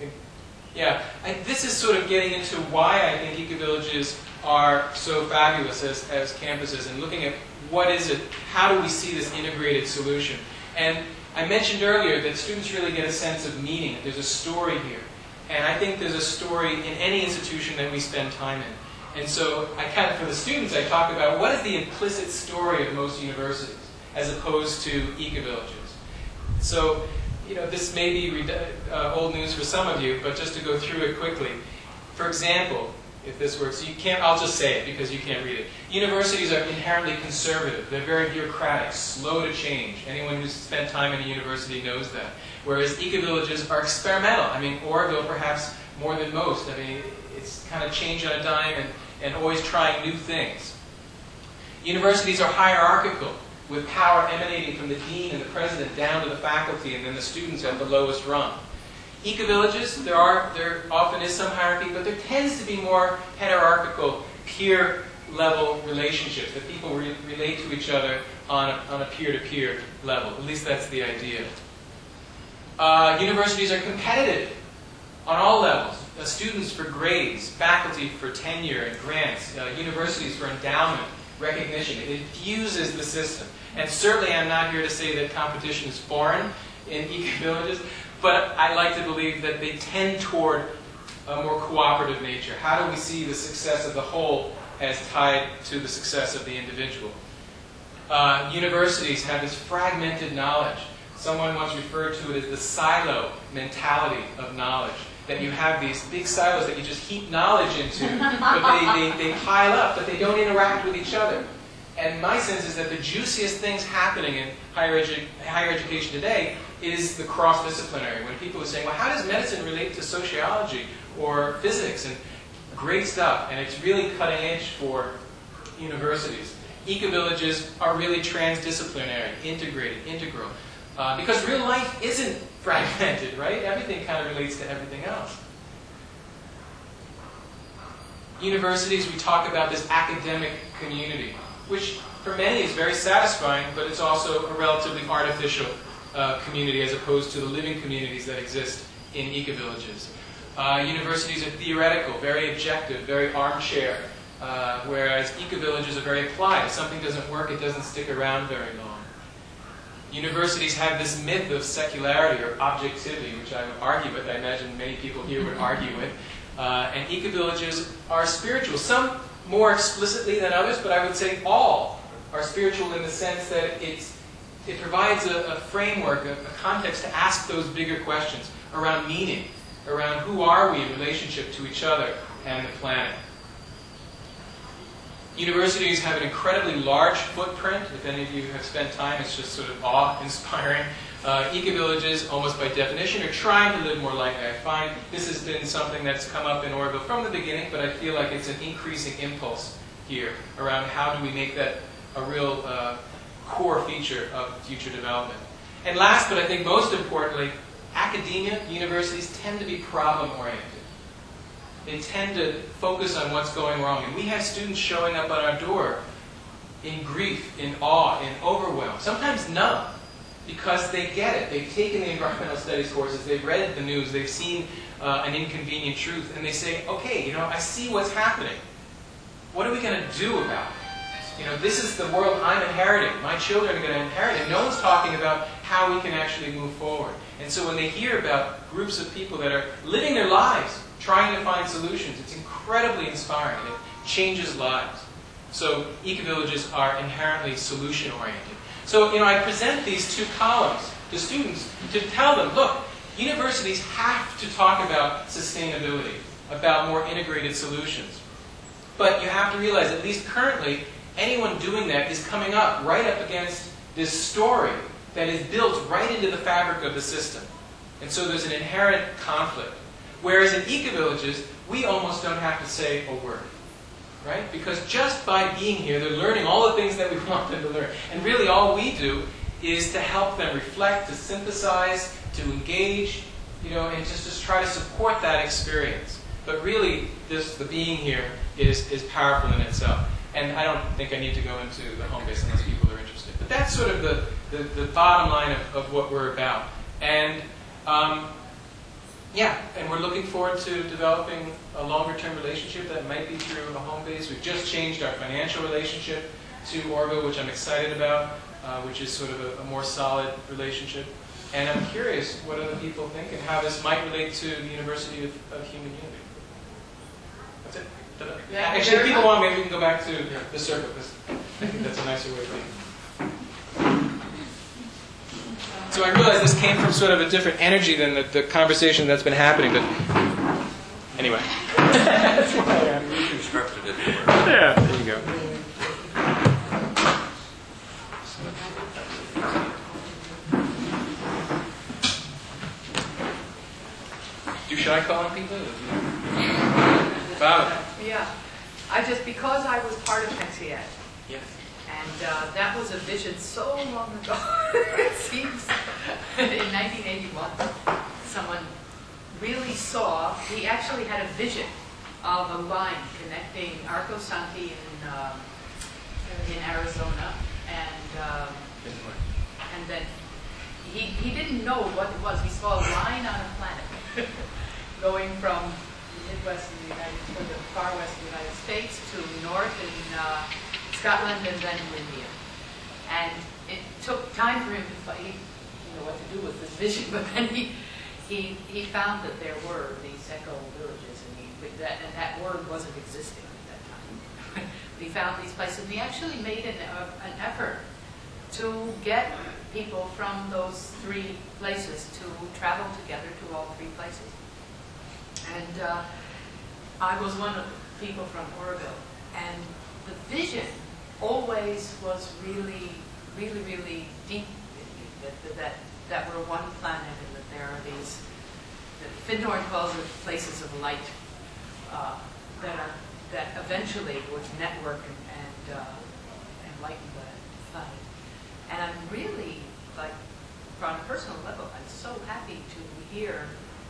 This is sort of getting into why I think eco-villages are so fabulous as campuses, and looking at what is it, how do we see this integrated solution. And I mentioned earlier that students really get a sense of meaning. There's a story here. And I think there's a story in any institution that we spend time in. And so for the students, I talk about what is the implicit story of most universities, as opposed to eco-villages. So, this may be old news for some of you, but just to go through it quickly. For example, if this works, you can't, I'll just say it because you can't read it. Universities are inherently conservative. They're very bureaucratic, slow to change. Anyone who's spent time in a university knows that. Whereas eco-villages are experimental. I mean, Oroville perhaps more than most. I mean, it's kind of change on a dime and always trying new things. Universities are hierarchical, with power emanating from the dean and the president down to the faculty and then the students at the lowest rung. Eco-villages, there often is some hierarchy, but there tends to be more hierarchical, peer-level relationships, that people relate to each other on a peer-to-peer level. At least that's the idea. Universities are competitive on all levels. Students for grades, faculty for tenure and grants, universities for endowment, recognition. It infuses the system. And certainly I'm not here to say that competition is foreign in eco-villages, but I like to believe that they tend toward a more cooperative nature. How do we see the success of the whole as tied to the success of the individual? Universities have this fragmented knowledge. Someone once referred to it as the silo mentality of knowledge. That you have these big silos that you just heap knowledge into, but they pile up, but they don't interact with each other. And my sense is that the juiciest things happening in higher education today is the cross-disciplinary. When people are saying, well, how does medicine relate to sociology or physics? And great stuff. And it's really cutting edge for universities. Eco-villages are really transdisciplinary, integrated, integral. Because real life isn't fragmented, right? Everything kind of relates to everything else. Universities, we talk about this academic community, which for many is very satisfying, but it's also a relatively artificial community as opposed to the living communities that exist in eco-villages. Universities are theoretical, very objective, very armchair, whereas eco-villages are very applied. If something doesn't work, it doesn't stick around very long. Universities have this myth of secularity or objectivity, which I would argue with. I imagine many people here would argue with. And eco-villages are spiritual. Some more explicitly than others, but I would say all are spiritual in the sense that it provides a framework, a context to ask those bigger questions around meaning, around who are we in relationship to each other and the planet. Universities have an incredibly large footprint. If any of you have spent time, it's just sort of awe-inspiring. Eco-villages, almost by definition, are trying to live more like that. I find this has been something that's come up in Oroville from the beginning, but I feel like it's an increasing impulse here around how do we make that a real core feature of future development. And last, but I think most importantly, academia, universities tend to be problem-oriented. They tend to focus on what's going wrong. And we have students showing up at our door in grief, in awe, in overwhelm, sometimes numb, because they get it. They've taken the environmental studies courses, they've read the news, they've seen an inconvenient truth, and they say, okay, you know, I see what's happening. What are we going to do about it? You know, this is the world I'm inheriting. My children are going to inherit it. No one's talking about how we can actually move forward. And so when they hear about groups of people that are living their lives, trying to find solutions, it's incredibly inspiring. It changes lives. So eco-villages are inherently solution-oriented. So, you know, I present these two columns to students to tell them, look, universities have to talk about sustainability, about more integrated solutions. But you have to realize, at least currently, anyone doing that is coming up right up against this story that is built right into the fabric of the system. And so there's an inherent conflict. Whereas in eco-villages, we almost don't have to say a word. Right? Because just by being here, they're learning all the things that we want them to learn. And really all we do is to help them reflect, to synthesize, to engage, you know, and just try to support that experience. But really, the being here is powerful in itself. And I don't think I need to go into the home base unless people are interested. But that's sort of the bottom line of what we're about. And yeah, and we're looking forward to developing a longer-term relationship that might be through a home base. We've just changed our financial relationship to Oroville, which I'm excited about, which is sort of a more solid relationship. And I'm curious what other people think and how this might relate to the University of Human Unity. That's it. Yeah, actually, if people want, maybe we can go back to the circle, because I think that's a nicer way of being. So I realize this came from sort of a different energy than the conversation that's been happening, but anyway. Anyway. That's why I reconstructed it. Yeah, there you go. Should I call on people? Bob? Yeah. Because I was part of Messiah. Yes. And that was a vision so long ago. It seems in 1981, someone really saw, he actually had a vision of a line connecting Arco Santi in Arizona and then he didn't know what it was. He saw a line on a planet going from the Midwest of the United States, the far west of the United States to north in Scotland and then India. And it took time for him to know what to do with this vision, but then he found that there were these echo villages, and that word wasn't existing at that time. He found these places, and he actually made an effort to get people from those three places to travel together to all three places. And I was one of the people from Oroville, and the vision always was really, really, really deep that we're one planet and that there are these, that Findhorn calls it places of light that eventually would network and enlighten the planet. And I'm really, like, on a personal level, I'm so happy to hear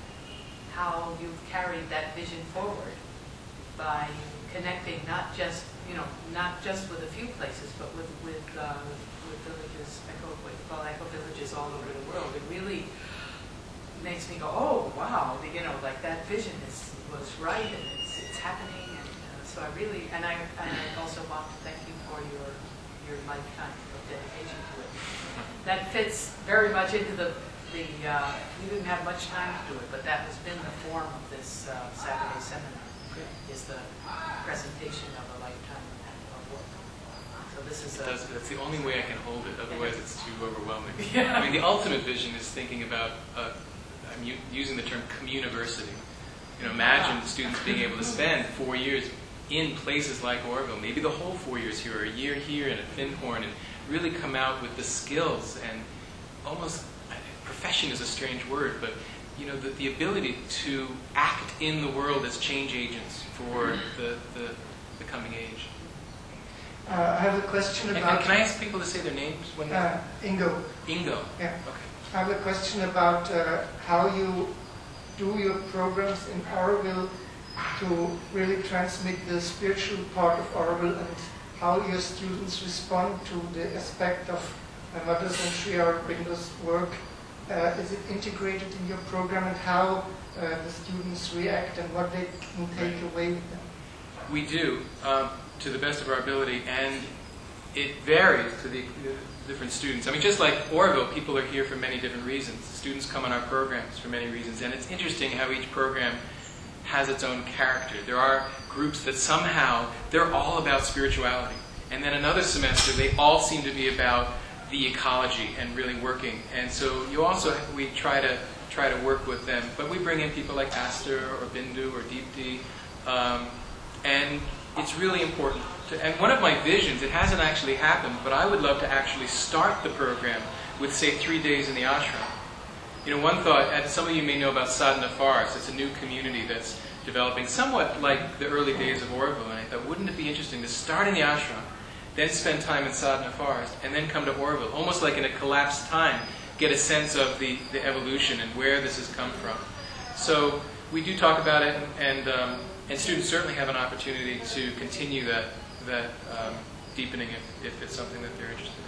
how you've carried that vision forward by connecting not just with a few places, but with villages, what you call eco villages all over the world. It really makes me go, oh wow, like that vision was right, and it's happening. And so I really, and I also want to thank you for your lifetime of dedication to it. That fits very much into we didn't have much time to do it, but that has been the form of this Saturday seminar, is the presentation of a lifetime of work. So this is that's the only way I can hold it, otherwise it's too overwhelming. Yeah. I mean, the ultimate vision is thinking about, I'm using the term communiversity. Imagine students being able to spend 4 years in places like Oroville, maybe the whole 4 years here, or a year here and at Findhorn, and really come out with the skills and almost, profession is a strange word, but the ability to act in the world as change agents for the coming age. I have a question about... Can I ask people to say their names? Ingo. Ingo. Yeah. Okay. I have a question about how you do your programs in Oroville to really transmit the spiritual part of Oroville, and how your students respond to the aspect of Mother and Sri Aurobindo's work. Is it integrated in your program, and how the students react and what they can take away with them? We do, to the best of our ability, and it varies to the different students. I mean, just like Oroville, people are here for many different reasons. Students come on our programs for many reasons, and it's interesting how each program has its own character. There are groups that somehow, they're all about spirituality, and then another semester, they all seem to be about the ecology and really working. And so we try to work with them, but we bring in people like Aster or Bindu or Deepti, and it's really important. And one of my visions, it hasn't actually happened, but I would love to actually start the program with, say, 3 days in the ashram. One thought, and some of you may know about Sadhana Forest. It's a new community that's developing, somewhat like the early days of Oroville. And I thought, wouldn't it be interesting to start in the ashram, then spend time in Sadhana Forest, and then come to Oroville, almost like in a collapsed time, get a sense of the evolution and where this has come from. So we do talk about it, and students certainly have an opportunity to continue that deepening if it's something that they're interested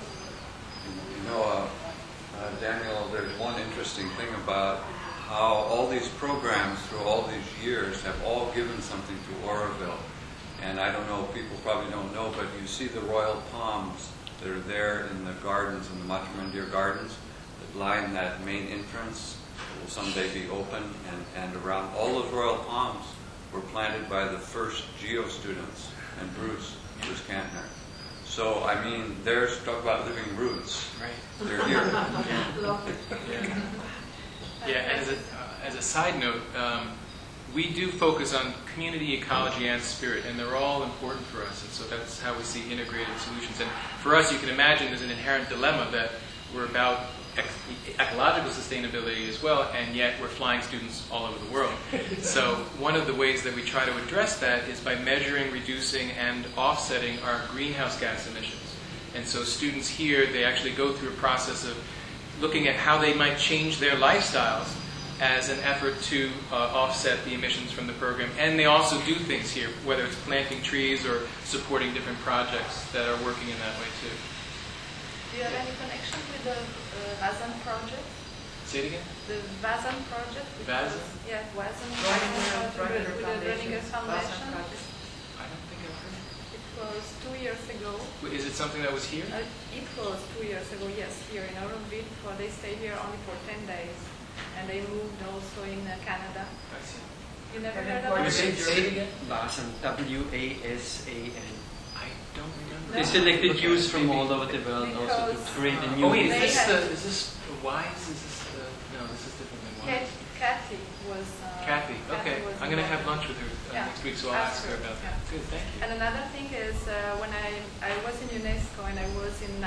in. Daniel, there's one interesting thing about how all these programs through all these years have all given something to Oroville. And I don't know, people probably don't know, but you see the royal palms that are there in the gardens, in the Matrimandir gardens, that line that main entrance, that will someday be open, and around all those royal palms were planted by the first Geo students and Bruce Kantner. So, I mean, there's, talk about living roots. Right. They're here. Yeah, and as a side note, we do focus on community, ecology, and spirit, and they're all important for us, and so that's how we see integrated solutions. And for us, you can imagine there's an inherent dilemma that we're about ecological sustainability as well, and yet we're flying students all over the world. So one of the ways that we try to address that is by measuring, reducing, and offsetting our greenhouse gas emissions. And so students here, they actually go through a process of looking at how they might change their lifestyles as an effort to offset the emissions from the program. And they also do things here, whether it's planting trees or supporting different projects that are working in that way too. Do you have any connection with the Vazan project? Say it again? The Vazan project? Vazan? Yeah, Vazan Broniger with the Broniger Foundation. I don't think I've heard it. It was 2 years ago. Is it something that was here? It was 2 years ago, yes, here in Auroville. They stayed here only for 10 days. And they moved also in Canada. I see. You never heard of it? Say it again? Wasan, W-A-S-A-N. I don't remember. They selected youths from all over the world also to create a new... Oh wait, is this Wise? Is this no, this is different than Wise. Kathy was... Kathy, okay. I'm going to have lunch with her next week, so I'll ask her about that. Good, thank you. And another thing is, when I was in UNESCO and I was in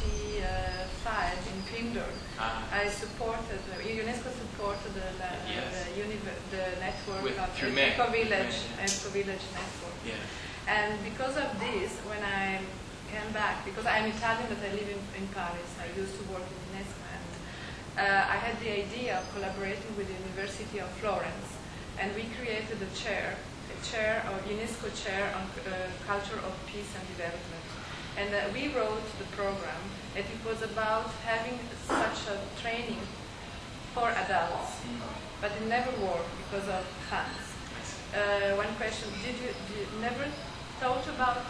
95 in Pindor, I supported, UNESCO supported the network of Eco-Village network. Yeah. And because of this, when I came back, because I'm Italian but I live in Paris, I used to work in UNESCO, and I had the idea of collaborating with the University of Florence, and we created a UNESCO chair on culture of peace and development. And we wrote the program, and it was about having such a training for adults, but it never worked because of funds. One question: Did you never thought about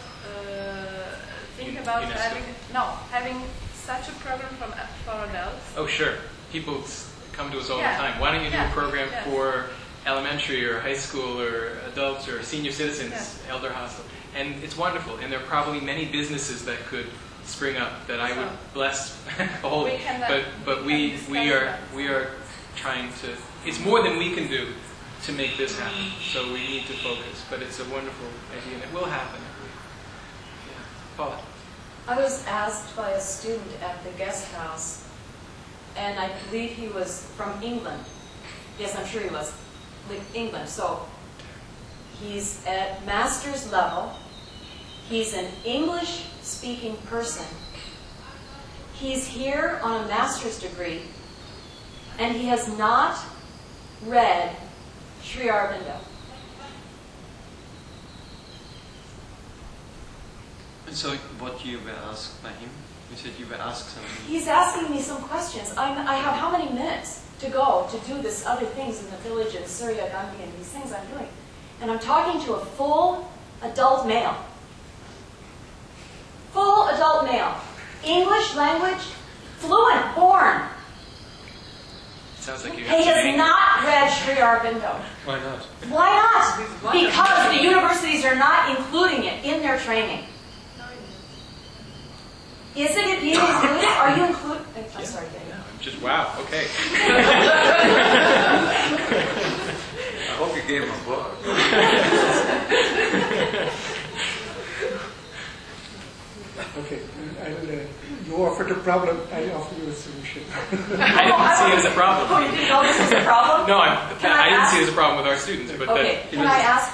having such a program for adults? Oh, sure. People come to us all the time. Why don't you do a program for elementary or high school or adults or senior citizens, elder hostel? And it's wonderful. And there are probably many businesses that could spring up that I would bless wholly. But we are trying to. It's more than we can do to make this happen. So we need to focus. But it's a wonderful idea, and it will happen. Yeah. Paula. I was asked by a student at the guest house, and I believe he was from England. Yes, I'm sure he was. England. So he's at master's level. He's an English-speaking person. He's here on a master's degree, and he has not read Sri Aurobindo. And so what you were asked by him? You said you were asked something. He's asking me some questions. I have how many minutes to go to do this other things in the village in Surya Gandhi and these things I'm doing. And I'm talking to a full adult male. Full adult male. English language, fluent, born. Sounds like you He has not read Sri Aurobindo. Why not? Why not? Because the universities are not including it in their training. Is it being included? Are you included? I'm sorry, Dave. No, just wow. Okay. I hope you gave him a book. Okay, you offered a problem, I offer you a solution. I didn't see it as a problem. Oh, you didn't know this was a problem? No, I didn't see it as a problem with our students. But okay, can I ask,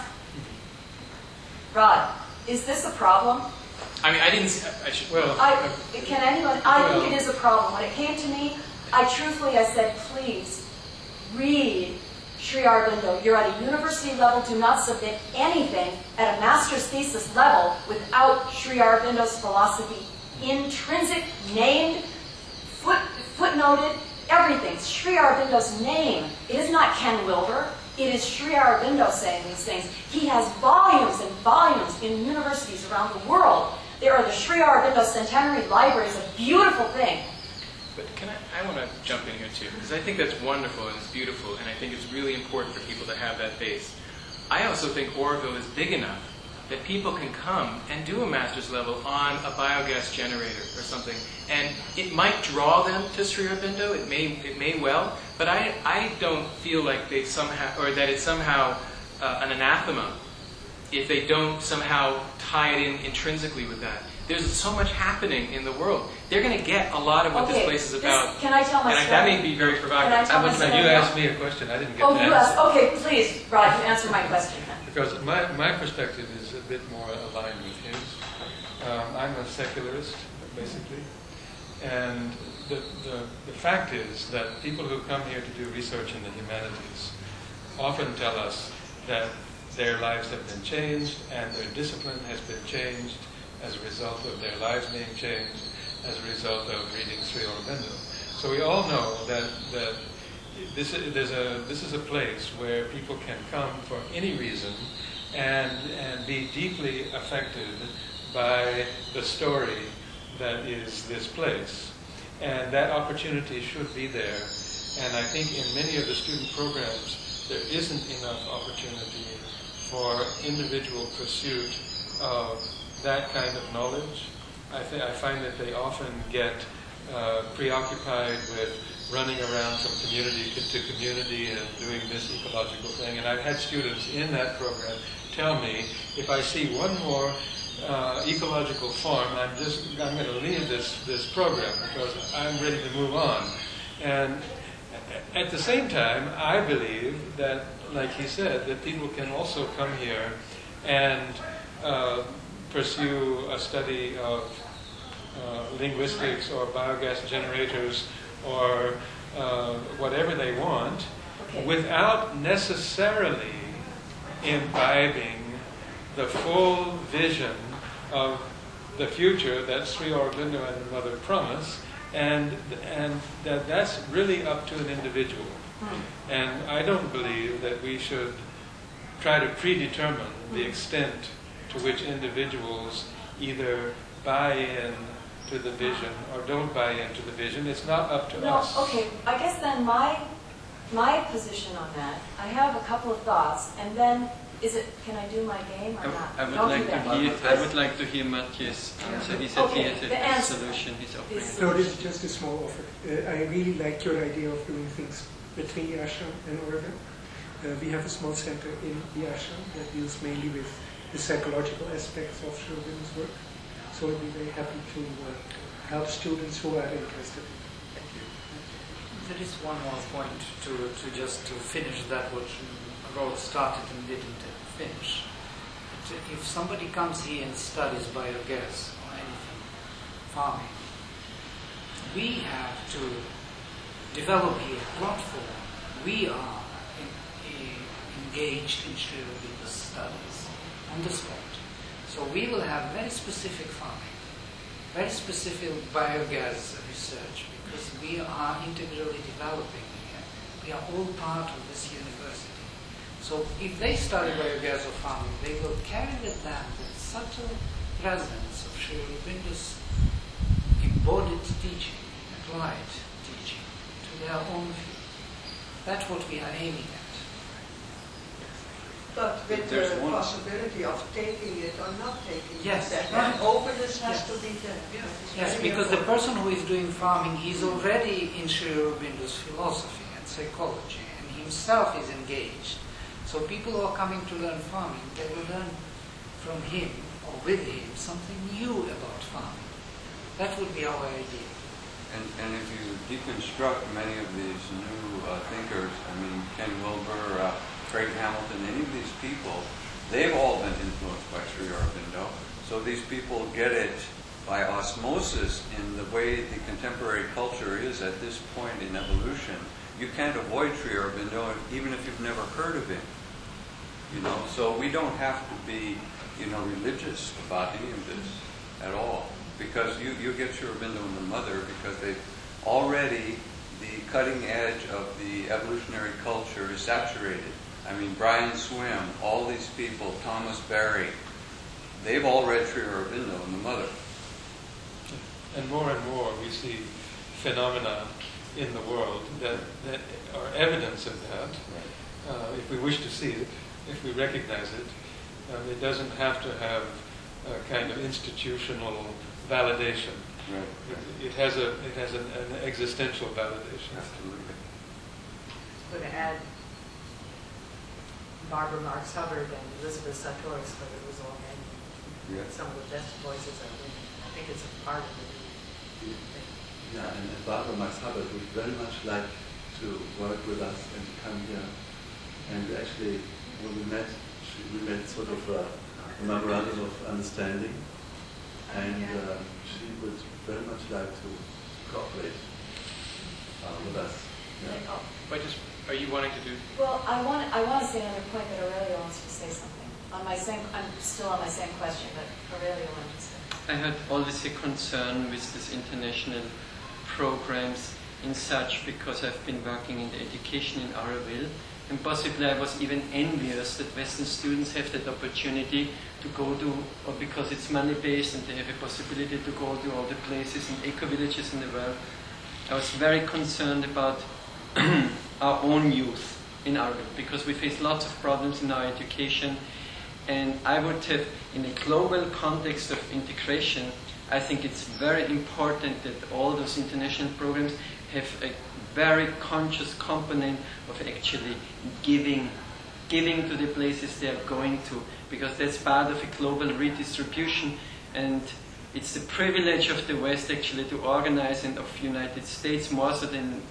Rod, is this a problem? I mean, I didn't see, I should... Well, can anyone... I think it is a problem. When it came to me, I said, please, read Sri Aurobindo. You're at a university level. Do not submit anything at a master's thesis level without Sri Aurobindo's philosophy. Intrinsic, named, footnoted, everything. Sri Aurobindo's name. It is not Ken Wilber. It is Sri Aurobindo saying these things. He has volumes and volumes in universities around the world. There are the Sri Aurobindo Centenary Libraries, a beautiful thing. But I want to jump in here too, because I think that's wonderful and it's beautiful, and I think it's really important for people to have that base. I also think Oroville is big enough that people can come and do a master's level on a biogas generator or something, and it might draw them to Sri Aurobindo. It may well, but I don't feel like they somehow, or that it somehow an anathema if they don't somehow tie it in intrinsically with that. There's so much happening in the world. They're going to get a lot of what this place is about. Can I tell my story? That may be very provocative. You asked me a question. I didn't get to answer. You asked. Okay, please, Rod, you answer my question then. Because my perspective is a bit more aligned with his. I'm a secularist, basically. And the fact is that people who come here to do research in the humanities often tell us that their lives have been changed and their discipline has been changed as a result of their lives being changed as a result of reading Sri Aurobindo. So we all know that this is a place where people can come for any reason and be deeply affected by the story that is this place. And that opportunity should be there. And I think in many of the student programs, there isn't enough opportunity for individual pursuit of that kind of knowledge. I find that they often get preoccupied with running around from community to community and doing this ecological thing. And I've had students in that program tell me, if I see one more ecological farm, I'm going to leave this program because I'm ready to move on. And at the same time, I believe that, like he said, that people can also come here and pursue a study of linguistics or biogas generators or whatever they want, without necessarily imbibing the full vision of the future that Sri Aurobindo and the Mother promise, and that's really up to an individual. And I don't believe that we should try to predetermine the extent to which individuals either buy in to the vision or don't buy into the vision. It's not up to us. Okay, I guess then my position on that, I have a couple of thoughts, and then can I do my game or not? I would like to hear Matthias answer. He said he has a solution he's offering. No, this is just a small offer. I really like your idea of doing things between the ashram and Aurobindo. We have a small center in the ashram that deals mainly with the psychological aspects of Sri Aurobindo's work. So I'd be very happy to help students who are interested. Thank you. There is one more point to finish that what Rolf started and didn't finish. If somebody comes here and studies biogas or anything, farming, we have to develop here a platform. We are engaged in Sri Aurobindo's studies on the spot. So we will have very specific farming, very specific biogas research, because we are integrally developing here. We are all part of this university. So if they study biogas or farming, they will carry with them the subtle presence of Sri Aurobindo's embodied teaching, applied teaching, to their own field. That's what we are aiming at. But with the possibility of taking it or not taking it, right. that openness has to be there. Yes, because the person who is doing farming is already in Sri Aurobindo's philosophy and psychology, and himself is engaged. So people who are coming to learn farming, they will learn from him or with him something new about farming. That would be our idea. And if you deconstruct many of these new thinkers, I mean, Ken Wilber, Craig Hamilton, any of these people, they've all been influenced by Sri Aurobindo. So these people get it by osmosis in the way the contemporary culture is at this point in evolution. You can't avoid Sri Aurobindo even if you've never heard of him. So we don't have to be, religious about any of this at all. Because you get Sri Aurobindo and the Mother because they've already, the cutting edge of the evolutionary culture is saturated. I mean, Brian Swimme, all these people, Thomas Berry, they've all read Sri Aurobindo and the Mother. And more we see phenomena in the world that are evidence of that. Right. If we wish to see it, if we recognize it, it doesn't have to have a kind of institutional validation. Right. It has an existential validation. Absolutely. I'm going to add Barbara Marx Hubbard and Elizabeth Sattouris, but it was all men. Yeah. Some of the best voices are women. I think it's a part of the thing. Yeah, and Barbara Marx Hubbard would very much like to work with us and to come here. And actually, when we made sort of a memorandum of understanding, and she would very much like to cooperate with us. Yeah. Are you wanting to do? Well, I want to say another point, but Aurelio wants to say something. I'm still on my same question, but Aurelio wanted to say. I had always a concern with these international programs in such, because I've been working in the education in Auroville, and possibly I was even envious that Western students have that opportunity to go to, or because it's money-based and they have a possibility to go to all the places and eco-villages in the world. I was very concerned about our own youth in Auroville, because we face lots of problems in our education, and I would have, in a global context of integration, I think it's very important that all those international programs have a very conscious component of actually giving to the places they are going to, because that's part of a global redistribution, and it's the privilege of the West actually to organize, and of United States more so than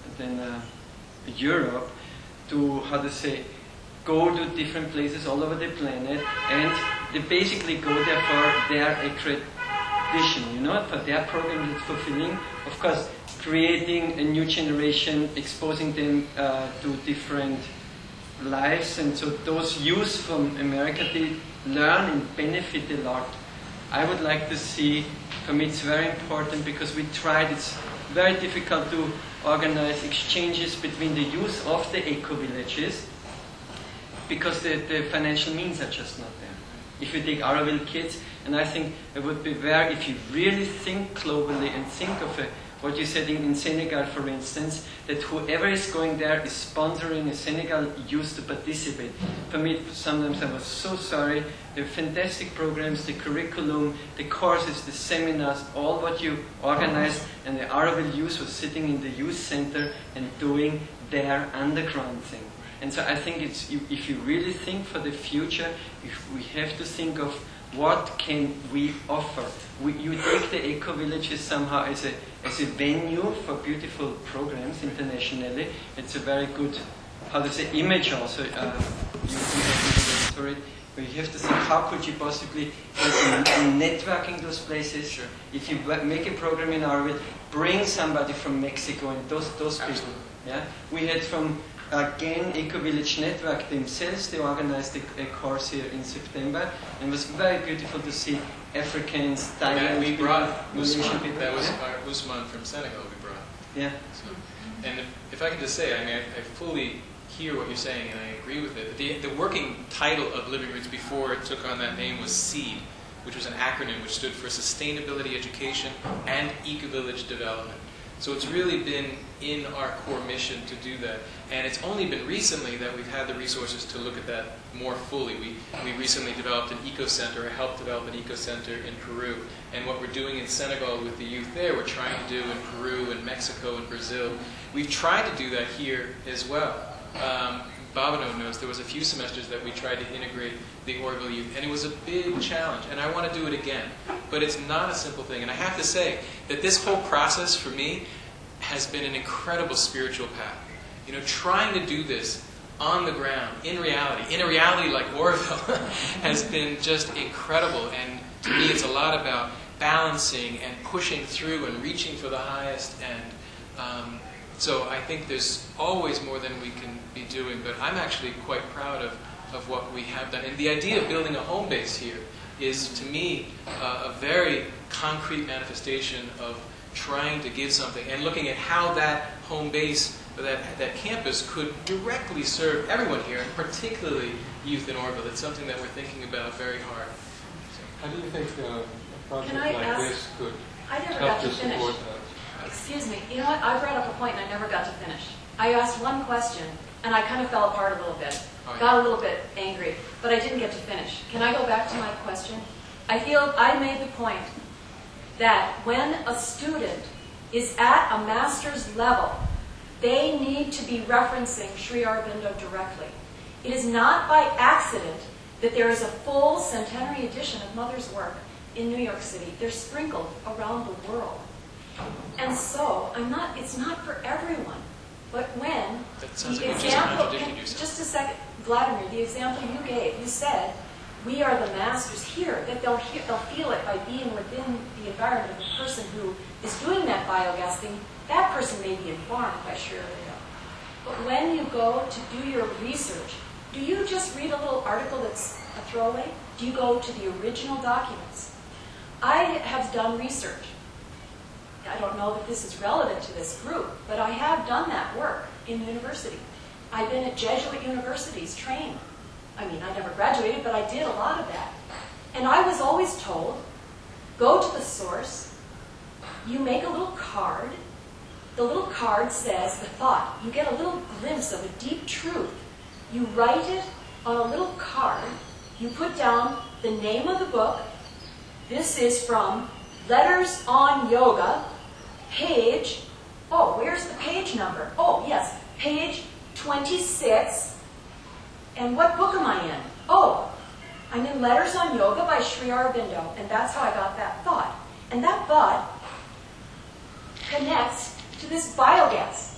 Europe, to, how to say, go to different places all over the planet, and they basically go there for their accreditation, you know, for their program that's fulfilling. Of course, creating a new generation, exposing them to different lives, and so those youth from America, they learn and benefit a lot. I would like to see, for me it's very important, because we tried, it's very difficult to organize exchanges between the youth of the eco-villages, because the financial means are just not there. If you take Auroville kids, and I think it would be very, if you really think globally and think of what you said in Senegal, for instance, that whoever is going there is sponsoring a Senegal youth to participate. For me, sometimes I was so sorry. The fantastic programs, the curriculum, the courses, the seminars, all what you organized, and the Auroville youth was sitting in the youth center and doing their underground thing. And so I think it's, if you really think for the future, if we have to think of what can we offer. You take the eco-villages somehow as a venue for beautiful programs internationally. It's a very good, how to say, image also. You have to but you have to think, how could you possibly networking those places? Sure. If you make a program in Auroville, bring somebody from Mexico and those people. Yeah, we had from again Eco-Village Network themselves. They organized a course here in September, and it was very beautiful to see Africans, Thailand, we brought Usman. That was Usman from Senegal. We brought. Yeah. So, and if I could just say, I mean, I fully hear what you're saying, and I agree with it. The working title of Living Roots before it took on that name was SEED, which was an acronym which stood for Sustainability Education and Eco-Village Development. So it's really been in our core mission to do that. And it's only been recently that we've had the resources to look at that more fully. We recently developed an eco-center, or helped develop an eco-center in Peru. And what we're doing in Senegal with the youth there, we're trying to do in Peru and Mexico and Brazil. We've tried to do that here as well. Bhavano knows there was a few semesters that we tried to integrate the Auroville youth, and it was a big challenge, and I want to do it again. But it's not a simple thing, and I have to say that this whole process for me has been an incredible spiritual path. You know, trying to do this on the ground, in a reality like Auroville, has been just incredible, and to me it's a lot about balancing and pushing through and reaching for the highest, and so I think there's always more than we can be doing, but I'm actually quite proud of what we have done. And the idea of building a home base here is, to me, a very concrete manifestation of trying to give something and looking at how that home base, or that campus, could directly serve everyone here, and particularly youth in Auroville. It's something that we're thinking about very hard. So, how do you think a project like this could help to support that? Excuse me. You know what? I brought up a point and I never got to finish. I asked one question and I kind of fell apart a little bit. Got a little bit angry, but I didn't get to finish. Can I go back to my question? I feel I made the point that when a student is at a master's level, they need to be referencing Sri Aurobindo directly. It is not by accident that there is a full centenary edition of Mother's work in New York City. They're sprinkled around the world. And so, it's not for everyone. But when the example, just a second, Vladimir, the example you gave, you said, we are the masters here, that they'll feel it by being within the environment of the person who is doing that biogas thing. That person may be informed by Sri Aurobindo. But when you go to do your research, do you just read a little article that's a throwaway? Do you go to the original documents? I have done research. I don't know that this is relevant to this group, but I have done that work in university. I've been at Jesuit universities trained. I mean, I never graduated, but I did a lot of that. And I was always told, go to the source, you make a little card, the little card says the thought. You get a little glimpse of a deep truth. You write it on a little card, you put down the name of the book. This is from Letters on Yoga, page, where's the page number? Oh, yes, page 26. And what book am I in? Oh, I'm in Letters on Yoga by Sri Aurobindo, and that's how I got that thought. And that thought connects to this biogas.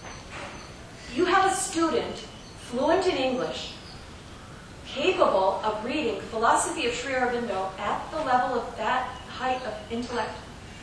You have a student fluent in English, capable of reading philosophy of Sri Aurobindo at the level of that height of intellect.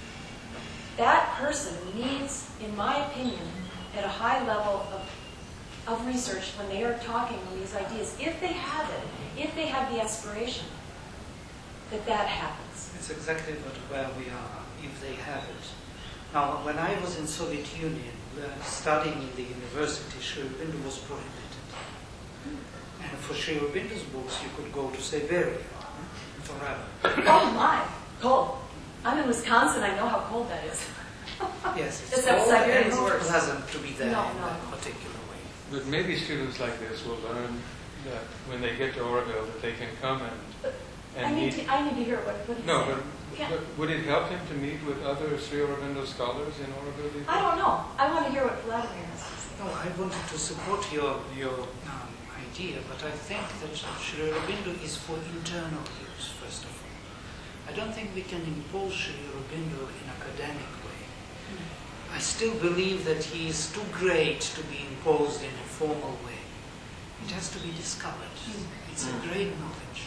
That person needs, in my opinion, at a high level of research when they are talking on these ideas, if they have it, if they have the aspiration, that happens. It's exactly where we are, if they have it. Now, when I was in Soviet Union, studying in the university, Sri Aurobindo was prohibited. And for Sri Aurobindo's books, you could go to Siberia forever. Oh my, cold. I'm in Wisconsin, I know how cold that is. Yes, it's cold and it's pleasant to be there in that particular way. But maybe students like this will learn that when they get to Oroville that they can come and meet. I need to hear what he said. But would it help him to meet with other Sri Aurobindo scholars in Oroville? I don't know. I want to hear what Vladimir has to say. No, I wanted to support your idea, but I think that Sri Aurobindo is for internal use, first of all. I don't think we can impose Sri Aurobindo in an academic way. I still believe that he is too great to be imposed in a formal way. It has to be discovered. It's a great knowledge.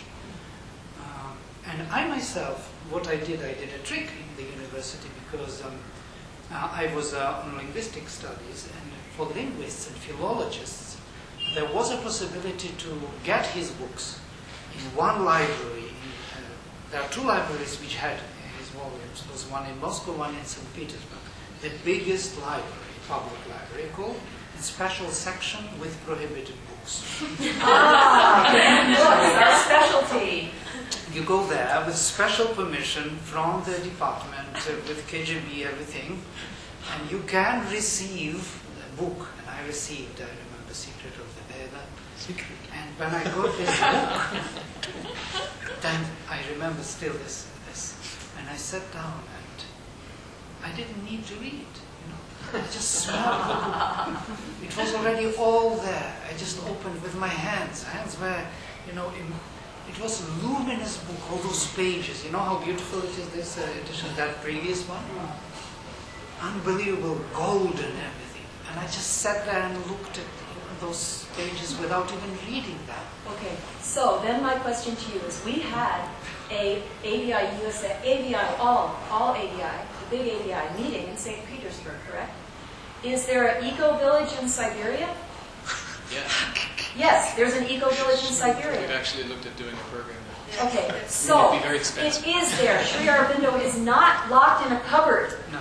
And I myself, what I did a trick in the university because I was on linguistic studies, and for linguists and philologists, there was a possibility to get his books in one library. There are two libraries which had his volumes. There was one in Moscow, one in St. Petersburg. The biggest library, public library, called a special section with prohibited books. Our specialty. You go there with special permission from the department, with KGB, everything, and you can receive the book. And I received, I remember, Secret of the Veda. And when I got this book, then I remember still this, and I sat down and I didn't need to read, I just smelled the book. It was already all there. I just opened with my hands. Hands were, it was a luminous book, all those pages. You know how beautiful it is, this edition, that previous one? Unbelievable, golden everything. And I just sat there and looked at those pages without even reading them. Okay, so then my question to you is, we had a AVI USA, AVI, all AVI, the big AVI meeting in St. Petersburg, correct? Is there an eco-village in Siberia? Yeah. Yes, there's an eco-village in Siberia. We've actually looked at doing a program there. Okay, so it would be very expensive. It is there. Sri Aurobindo is not locked in a cupboard. No,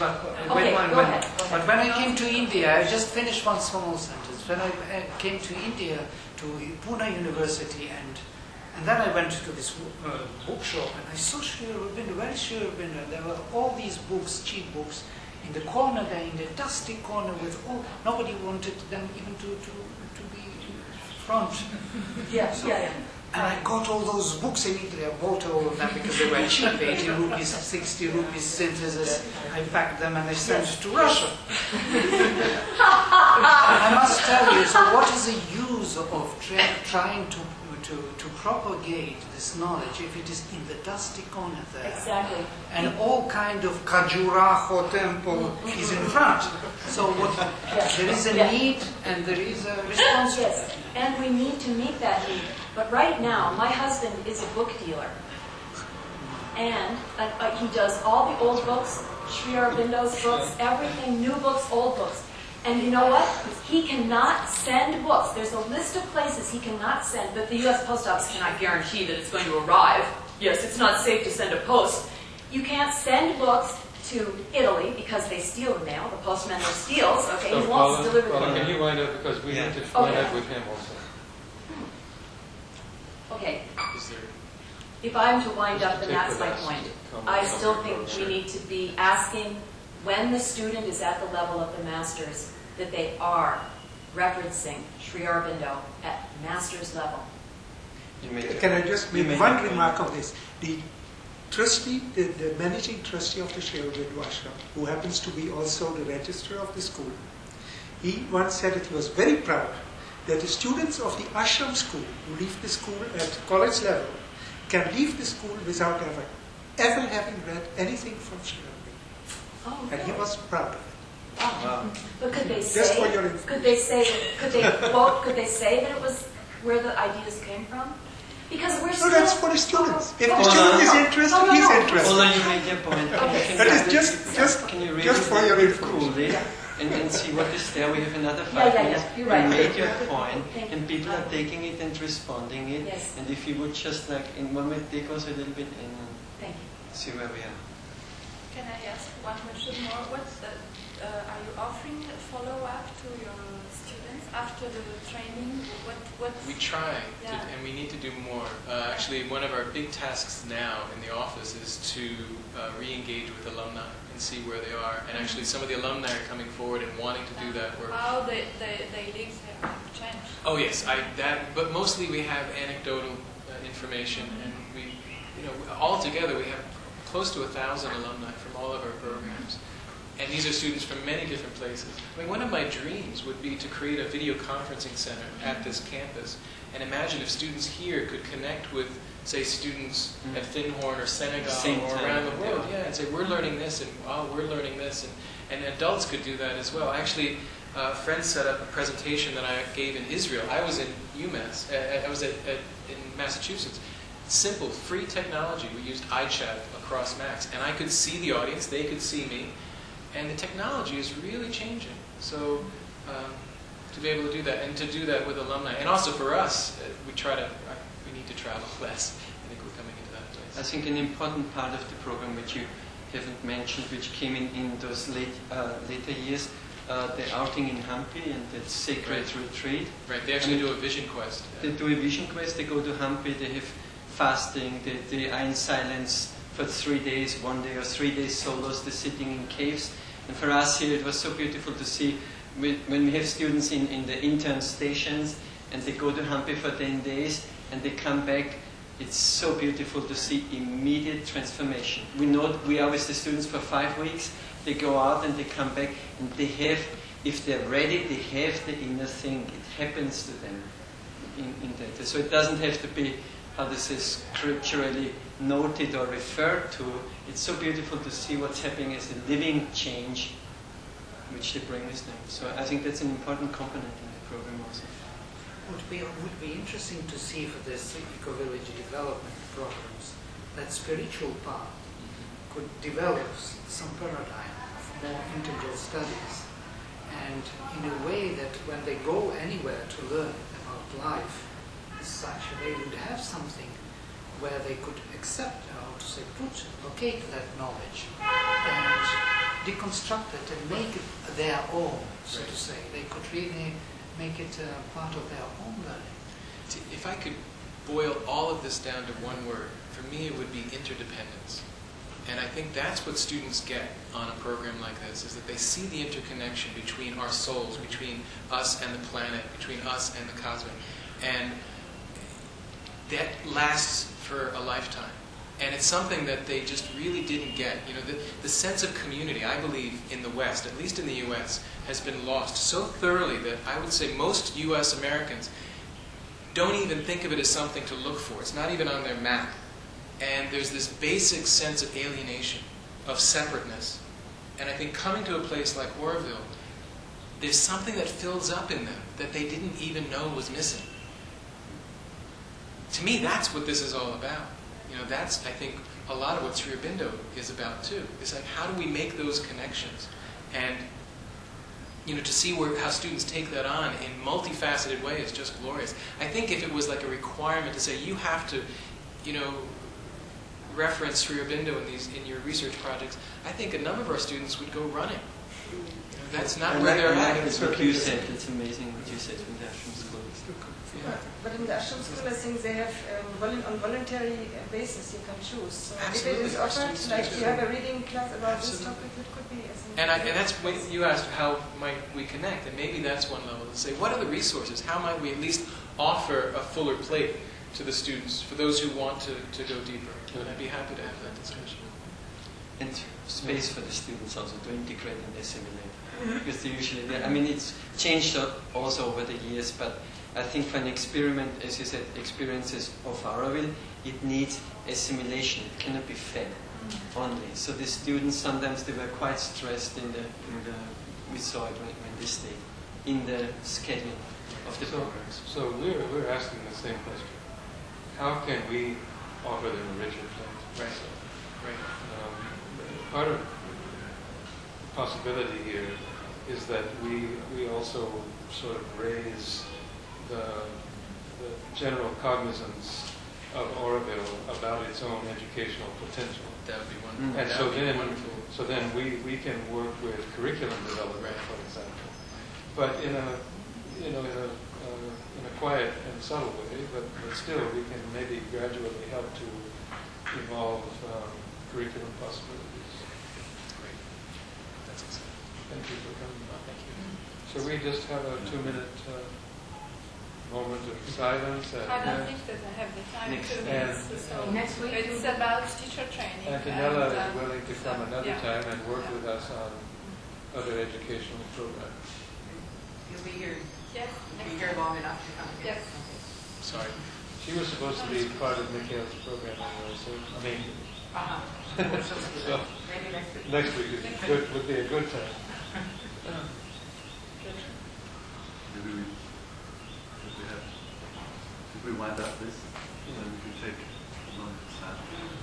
but when I came to India, I just finished one small sentence. When I came to India, to Pune University, and then I went to this bookshop, and I saw Sri Aurobindo, where is Sri Aurobindo? There were all these books, cheap books, in the corner there, in the dusty corner with all, nobody wanted them even to be in front. Yeah. And I got all those books immediately. I bought all of them because they were cheap, 80 rupees, 60 rupees synthesis. I packed them and I sent it to Russia. I must tell you, so what is the use use of trying to propagate this knowledge if it is in the dusty corner there. Exactly. And all kind of Khajuraho temple is in front. So there is a need and there is a response. Yes, and we need to meet that need. But right now, my husband is a book dealer. And he does all the old books, Sri Aurobindo's books, everything, new books, old books. And you know what? He cannot send books. There's a list of places he cannot send, but the U.S. Post Office cannot guarantee that it's going to arrive. Yes, it's not safe to send a post. You can't send books to Italy because they steal the mail. The postman there steals. Okay, so he wants to deliver the mail. mail. Can you wind up because we need to wind up with him also. Okay. If I'm to wind up, then that's my point. I still think we need to be asking when the student is at the level of the masters that they are referencing Sri Aurobindo at master's level. Can I just make one remark on this? The trustee, the managing trustee of the Sri Aurobindo Ashram, who happens to be also the registrar of the school, he once said that he was very proud that the students of the ashram school who leave the school at college level can leave the school without ever having read anything from Sri Aurobindo. Oh, and he was proud of it. Oh. Wow. But could they say? Just for your could they say? Could they quote? Could they say that it was where the ideas came from? Because we're still. No, that's for the students. If the student is interested, he's interested. Although you make your point. Okay. That is just for your information. And see what is there. We have another 5 minutes. You're right. You made your point, and people are taking it and responding it. Yes. And if you would just in 1 minute take us a little bit and see where we are. Can I ask one question more? Are you offering a follow-up to your students after the training? We try, and we need to do more. Actually, one of our big tasks now in the office is to re-engage with alumni and see where they are. And actually, some of the alumni are coming forward and wanting to do that work. How they live have changed? Oh yes, but mostly we have anecdotal information, and all together we have close to 1,000 alumni from all of our programs. And these are students from many different places. I mean, one of my dreams would be to create a video conferencing center at this campus. And imagine if students here could connect with, say, students at Findhorn or Senegal or around the world. Yeah, and say, we're learning this, and we're learning this. And adults could do that as well. Actually, friends set up a presentation that I gave in Israel. I was in UMass. I was in Massachusetts. Simple, free technology. We used iChat across Macs. And I could see the audience. They could see me. And the technology is really changing. So to be able to do that, and to do that with alumni, and also for us, we need to travel less. I think we're coming into that place. I think an important part of the program which you haven't mentioned, which came in those later years, the outing in Hampi and that sacred retreat. Right, they actually do a vision quest. They do a vision quest, they go to Hampi, they have fasting, they are in silence for 3 days, 1 day or 3 days solos, they're sitting in caves. And for us here, it was so beautiful to see when we have students in the intern stations and they go to Hampi for 10 days and they come back. It's so beautiful to see immediate transformation. We know we are with the students for 5 weeks. They go out and they come back and they have, if they're ready, they have the inner thing. It happens to them in that. So it doesn't have to be how this is scripturally noted or referred to. It's so beautiful to see what's happening as a living change which they bring with them. So I think that's an important component in the program also. Would be interesting to see for this eco-village development programs that spiritual part could develop some paradigm for more integral studies, and in a way that when they go anywhere to learn about life as such, they would have something where they could accept, locate that knowledge and deconstruct it and make it their own, so to say. They could really make it part of their own learning. If I could boil all of this down to one word, for me it would be interdependence. And I think that's what students get on a program like this, is that they see the interconnection between our souls, between us and the planet, between us and the cosmic. And that lasts for a lifetime. And it's something that they just really didn't get. You know, the sense of community, I believe, in the West, at least in the U.S., has been lost so thoroughly that I would say most U.S. Americans don't even think of it as something to look for. It's not even on their map. And there's this basic sense of alienation, of separateness. And I think coming to a place like Oroville, there's something that fills up in them that they didn't even know was missing. To me, that's what this is all about. You know, that's, I think, a lot of what Sri Aurobindo is about too. It's like, how do we make those connections? And, you know, to see how students take that on in multifaceted way is just glorious. I think if it was like a requirement to say, you have to, you know, reference Sri Aurobindo in your research projects, I think a number of our students would go running. You know, that's not where they're at. What you said, it's amazing what you said in the Ashram School. Yeah. But in the Ashram School, I think they have on voluntary basis you can choose. So Absolutely. if it is offered, like you have a reading class about this topic, it could be. And that's when you asked how might we connect, and maybe that's one level to say, what are the resources? How might we at least offer a fuller plate to the students for those who want to go deeper? And I'd be happy to have that discussion. And space for the students also to integrate and assimilate. Because they usually, I mean, it's changed also over the years, but I think for an experiment, as you said, experiences of Auroville, it needs assimilation. It cannot be fed only. So the students, sometimes they were quite stressed we saw it when they stayed, in the schedule of the programs. So we're asking the same question. How can we offer them a richer plate? Right. So, Right. part of the possibility here is that we also sort of raise the general cognizance of Oroville about its own educational potential. That would be wonderful. And so then we can work with curriculum development, for example, but in a quiet and subtle way. But still, we can maybe gradually help to evolve curriculum possibilities. Great. That's exciting. Thank you for coming. Thank you. Shall we just have a 2-minute moment of silence? I don't think that I have the time. So next week it's about teacher training. Antonella is willing to come another yeah. time and work with us on other educational programs. You'll be here. Yes. You'll be here long enough to come again. Yes. Sorry. She was supposed to be part of Mikhail's program anyway, so so Maybe next week. next week would be a good time. Maybe if we wind up this, then we can take a moment of silence.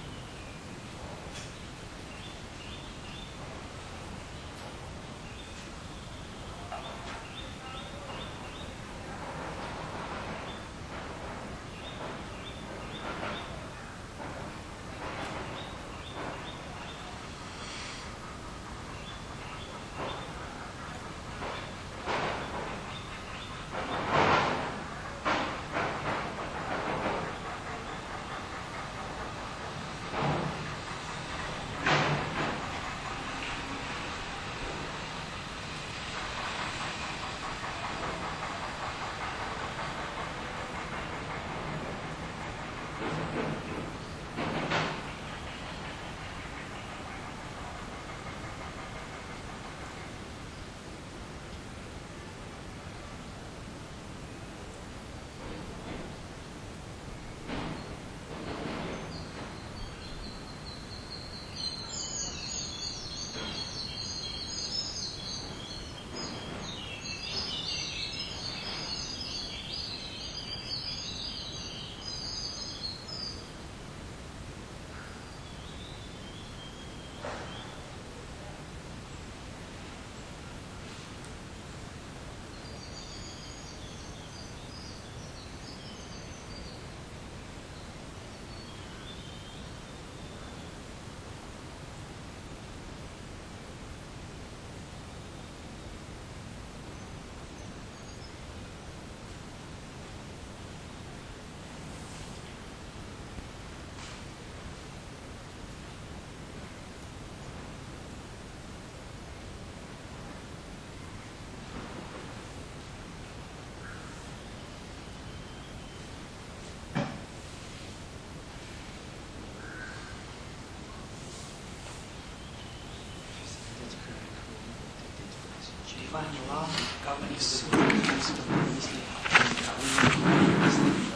Divine love governs the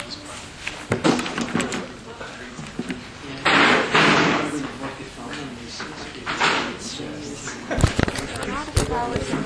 all the time.